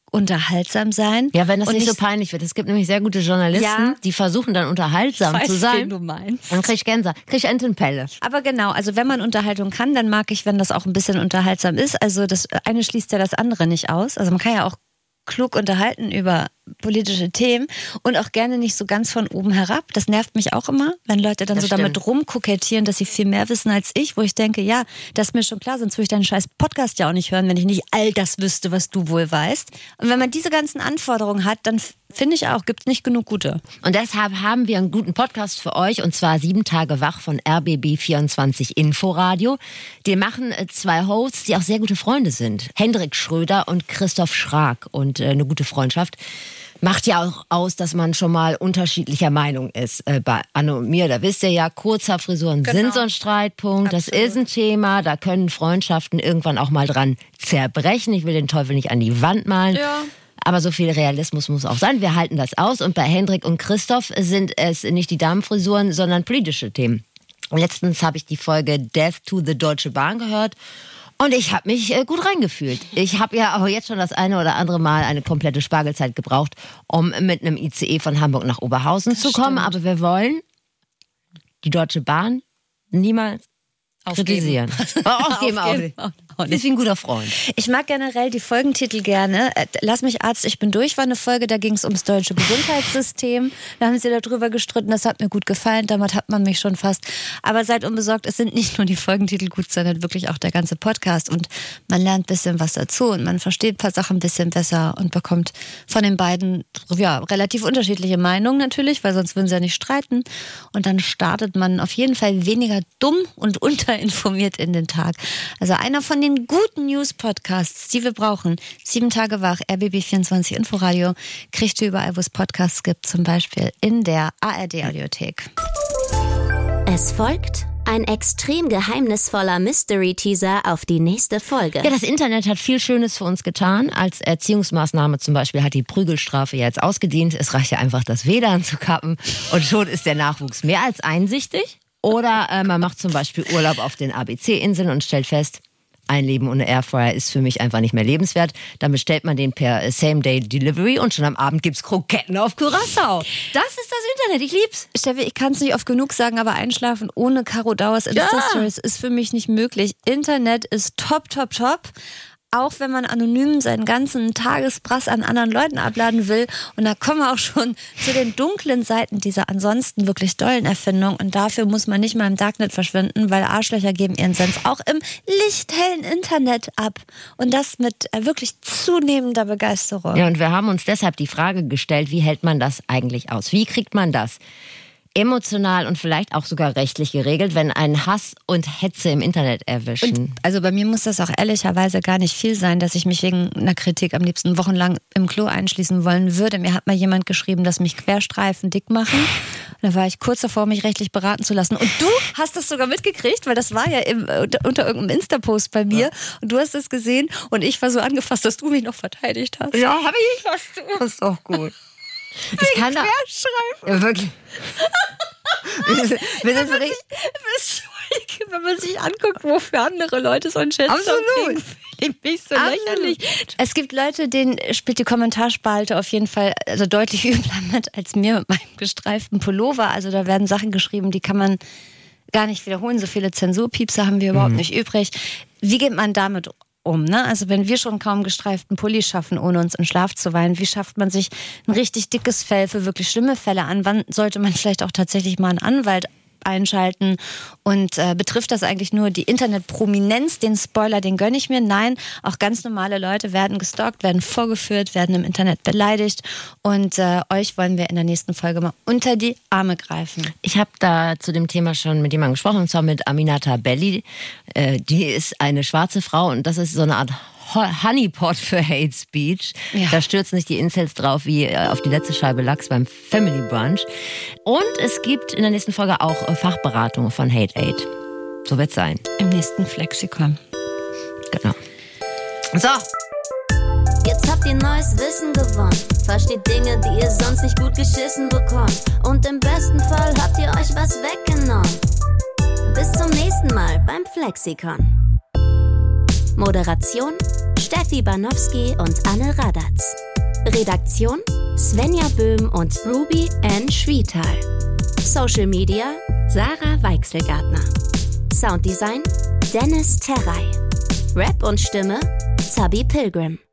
unterhaltsam sein. Ja, wenn das und nicht so peinlich wird. Es gibt nämlich sehr gute Journalisten, ja, die versuchen dann unterhaltsam ich weiß, zu sein. Wen du meinst. Dann krieg ich Gänse, krieg ich Entenpelle. Aber genau, also wenn man Unterhaltung kann, dann mag ich, wenn das auch ein bisschen unterhaltsam ist. Also das eine schließt ja das andere nicht aus. Also man kann ja auch klug unterhalten über politische Themen und auch gerne nicht so ganz von oben herab. Das nervt mich auch immer, wenn Leute dann das so stimmt. damit rumkokettieren, dass sie viel mehr wissen als ich, wo ich denke, ja, das ist mir schon klar, sonst würde ich deinen scheiß Podcast ja auch nicht hören, wenn ich nicht all das wüsste, was du wohl weißt. Und wenn man diese ganzen Anforderungen hat, dann finde ich auch, gibt es nicht genug gute. Und deshalb haben wir einen guten Podcast für euch, und zwar sieben Tage wach von R B B vierundzwanzig Inforadio. Die machen zwei Hosts, die auch sehr gute Freunde sind. Hendrik Schröder und Christoph Schrag. Und äh, eine gute Freundschaft macht ja auch aus, dass man schon mal unterschiedlicher Meinung ist. Äh, bei Anne und mir, da wisst ihr ja, Kurzhaarfrisuren genau. sind so ein Streitpunkt. Absolut. Das ist ein Thema, da können Freundschaften irgendwann auch mal dran zerbrechen. Ich will den Teufel nicht an die Wand malen. Ja. Aber so viel Realismus muss auch sein. Wir halten das aus. Und bei Hendrik und Christoph sind es nicht die Damenfrisuren, sondern politische Themen. Letztens habe ich die Folge Death to the Deutsche Bahn gehört. Und ich habe mich äh, gut reingefühlt. Ich habe ja auch jetzt schon das eine oder andere Mal eine komplette Spargelzeit gebraucht, um mit einem I C E von Hamburg nach Oberhausen das zu kommen. Stimmt. Aber wir wollen die Deutsche Bahn niemals kritisieren. Aufgeben auch nicht. Auch nicht. Ist wie ein guter Freund. Ich mag generell die Folgentitel gerne. Lass mich Arzt, ich bin durch war eine Folge, da ging es ums deutsche Gesundheitssystem. Da haben sie darüber gestritten, das hat mir gut gefallen, damit hat man mich schon fast. Aber seid unbesorgt, es sind nicht nur die Folgentitel gut, sondern wirklich auch der ganze Podcast. Und man lernt ein bisschen was dazu und man versteht ein paar Sachen ein bisschen besser und bekommt von den beiden ja, relativ unterschiedliche Meinungen natürlich, weil sonst würden sie ja nicht streiten. Und dann startet man auf jeden Fall weniger dumm und unterinformiert in den Tag. Also einer von den guten News-Podcasts, die wir brauchen. Sieben Tage wach, R B B vierundzwanzig Inforadio, kriegt ihr überall, wo es Podcasts gibt, zum Beispiel in der A R D-Audiothek. Es folgt ein extrem geheimnisvoller Mystery-Teaser auf die nächste Folge. Ja, das Internet hat viel Schönes für uns getan. Als Erziehungsmaßnahme zum Beispiel hat die Prügelstrafe jetzt ausgedient. Es reicht ja einfach, das W L A N zu kappen und schon ist der Nachwuchs mehr als einsichtig. Oder äh, man macht zum Beispiel Urlaub auf den A B C-Inseln und stellt fest, ein Leben ohne Airfryer ist für mich einfach nicht mehr lebenswert. Dann bestellt man den per Same-Day-Delivery und schon am Abend gibt's Kroketten auf Curaçao. Das ist das Internet, ich lieb's. Steffi, ich kann es nicht oft genug sagen, aber einschlafen ohne Caro Dauers Insta-Stories ja. ist für mich nicht möglich. Internet ist top, top, top. Auch wenn man anonym seinen ganzen Tagesbrass an anderen Leuten abladen will. Und da kommen wir auch schon zu den dunklen Seiten dieser ansonsten wirklich dollen Erfindung. Und dafür muss man nicht mal im Darknet verschwinden, weil Arschlöcher geben ihren Senf auch im lichthellen Internet ab. Und das mit wirklich zunehmender Begeisterung. Ja, und wir haben uns deshalb die Frage gestellt, wie hält man das eigentlich aus? Wie kriegt man das emotional und vielleicht auch sogar rechtlich geregelt, wenn einen Hass und Hetze im Internet erwischen? Und also bei mir muss das auch ehrlicherweise gar nicht viel sein, dass ich mich wegen einer Kritik am liebsten wochenlang im Klo einschließen wollen würde. Mir hat mal jemand geschrieben, dass mich Querstreifen dick machen. Da war ich kurz davor, mich rechtlich beraten zu lassen. Und du hast das sogar mitgekriegt, weil das war ja im, unter, unter irgendeinem Insta-Post bei mir. Ja. Und du hast es gesehen und ich war so angefasst, dass du mich noch verteidigt hast. Ja, habe ich. Was du? Das ist doch gut. Ich kann da ja, wirklich. wir sind, wir sind wenn, man sich, wenn man sich anguckt, wofür andere Leute so einen Shitstorm kriegen, fühle ich mich so Absolut. lächerlich. Es gibt Leute, denen spielt die Kommentarspalte auf jeden Fall also deutlich übler mit als mir mit meinem gestreiften Pullover. Also da werden Sachen geschrieben, die kann man gar nicht wiederholen. So viele Zensurpiepse haben wir überhaupt mhm. nicht übrig. Wie geht man damit um? Um, ne? Also wenn wir schon kaum gestreiften Pulli schaffen, ohne uns in Schlaf zu weinen, wie schafft man sich ein richtig dickes Fell für wirklich schlimme Fälle an? Wann sollte man vielleicht auch tatsächlich mal einen Anwalt einschalten? Und äh, betrifft das eigentlich nur die Internetprominenz? Den Spoiler, den gönne ich mir. Nein, auch ganz normale Leute werden gestalkt, werden vorgeführt, werden im Internet beleidigt. Und äh, euch wollen wir in der nächsten Folge mal unter die Arme greifen. Ich habe da zu dem Thema schon mit jemandem gesprochen, und zwar mit Aminata Belli. Äh, die ist eine schwarze Frau und das ist so eine Art Honeypot für Hate Speech. Ja. Da stürzen sich die Incels drauf wie auf die letzte Scheibe Lachs beim Family Brunch. Und es gibt in der nächsten Folge auch Fachberatung von Hate Aid. So wird's sein. Im nächsten Flexikon. Genau. So. Jetzt habt ihr neues Wissen gewonnen. Versteht Dinge, die ihr sonst nicht gut geschissen bekommt. Und im besten Fall habt ihr euch was weggenommen. Bis zum nächsten Mal beim Flexikon. Moderation Steffi Banowski und Anne Radatz. Redaktion Svenja Böhm und Ruby Ann Schwietal. Social Media Sarah Weichselgartner. Sounddesign Dennis Terrey. Rap und Stimme Zabi Pilgrim.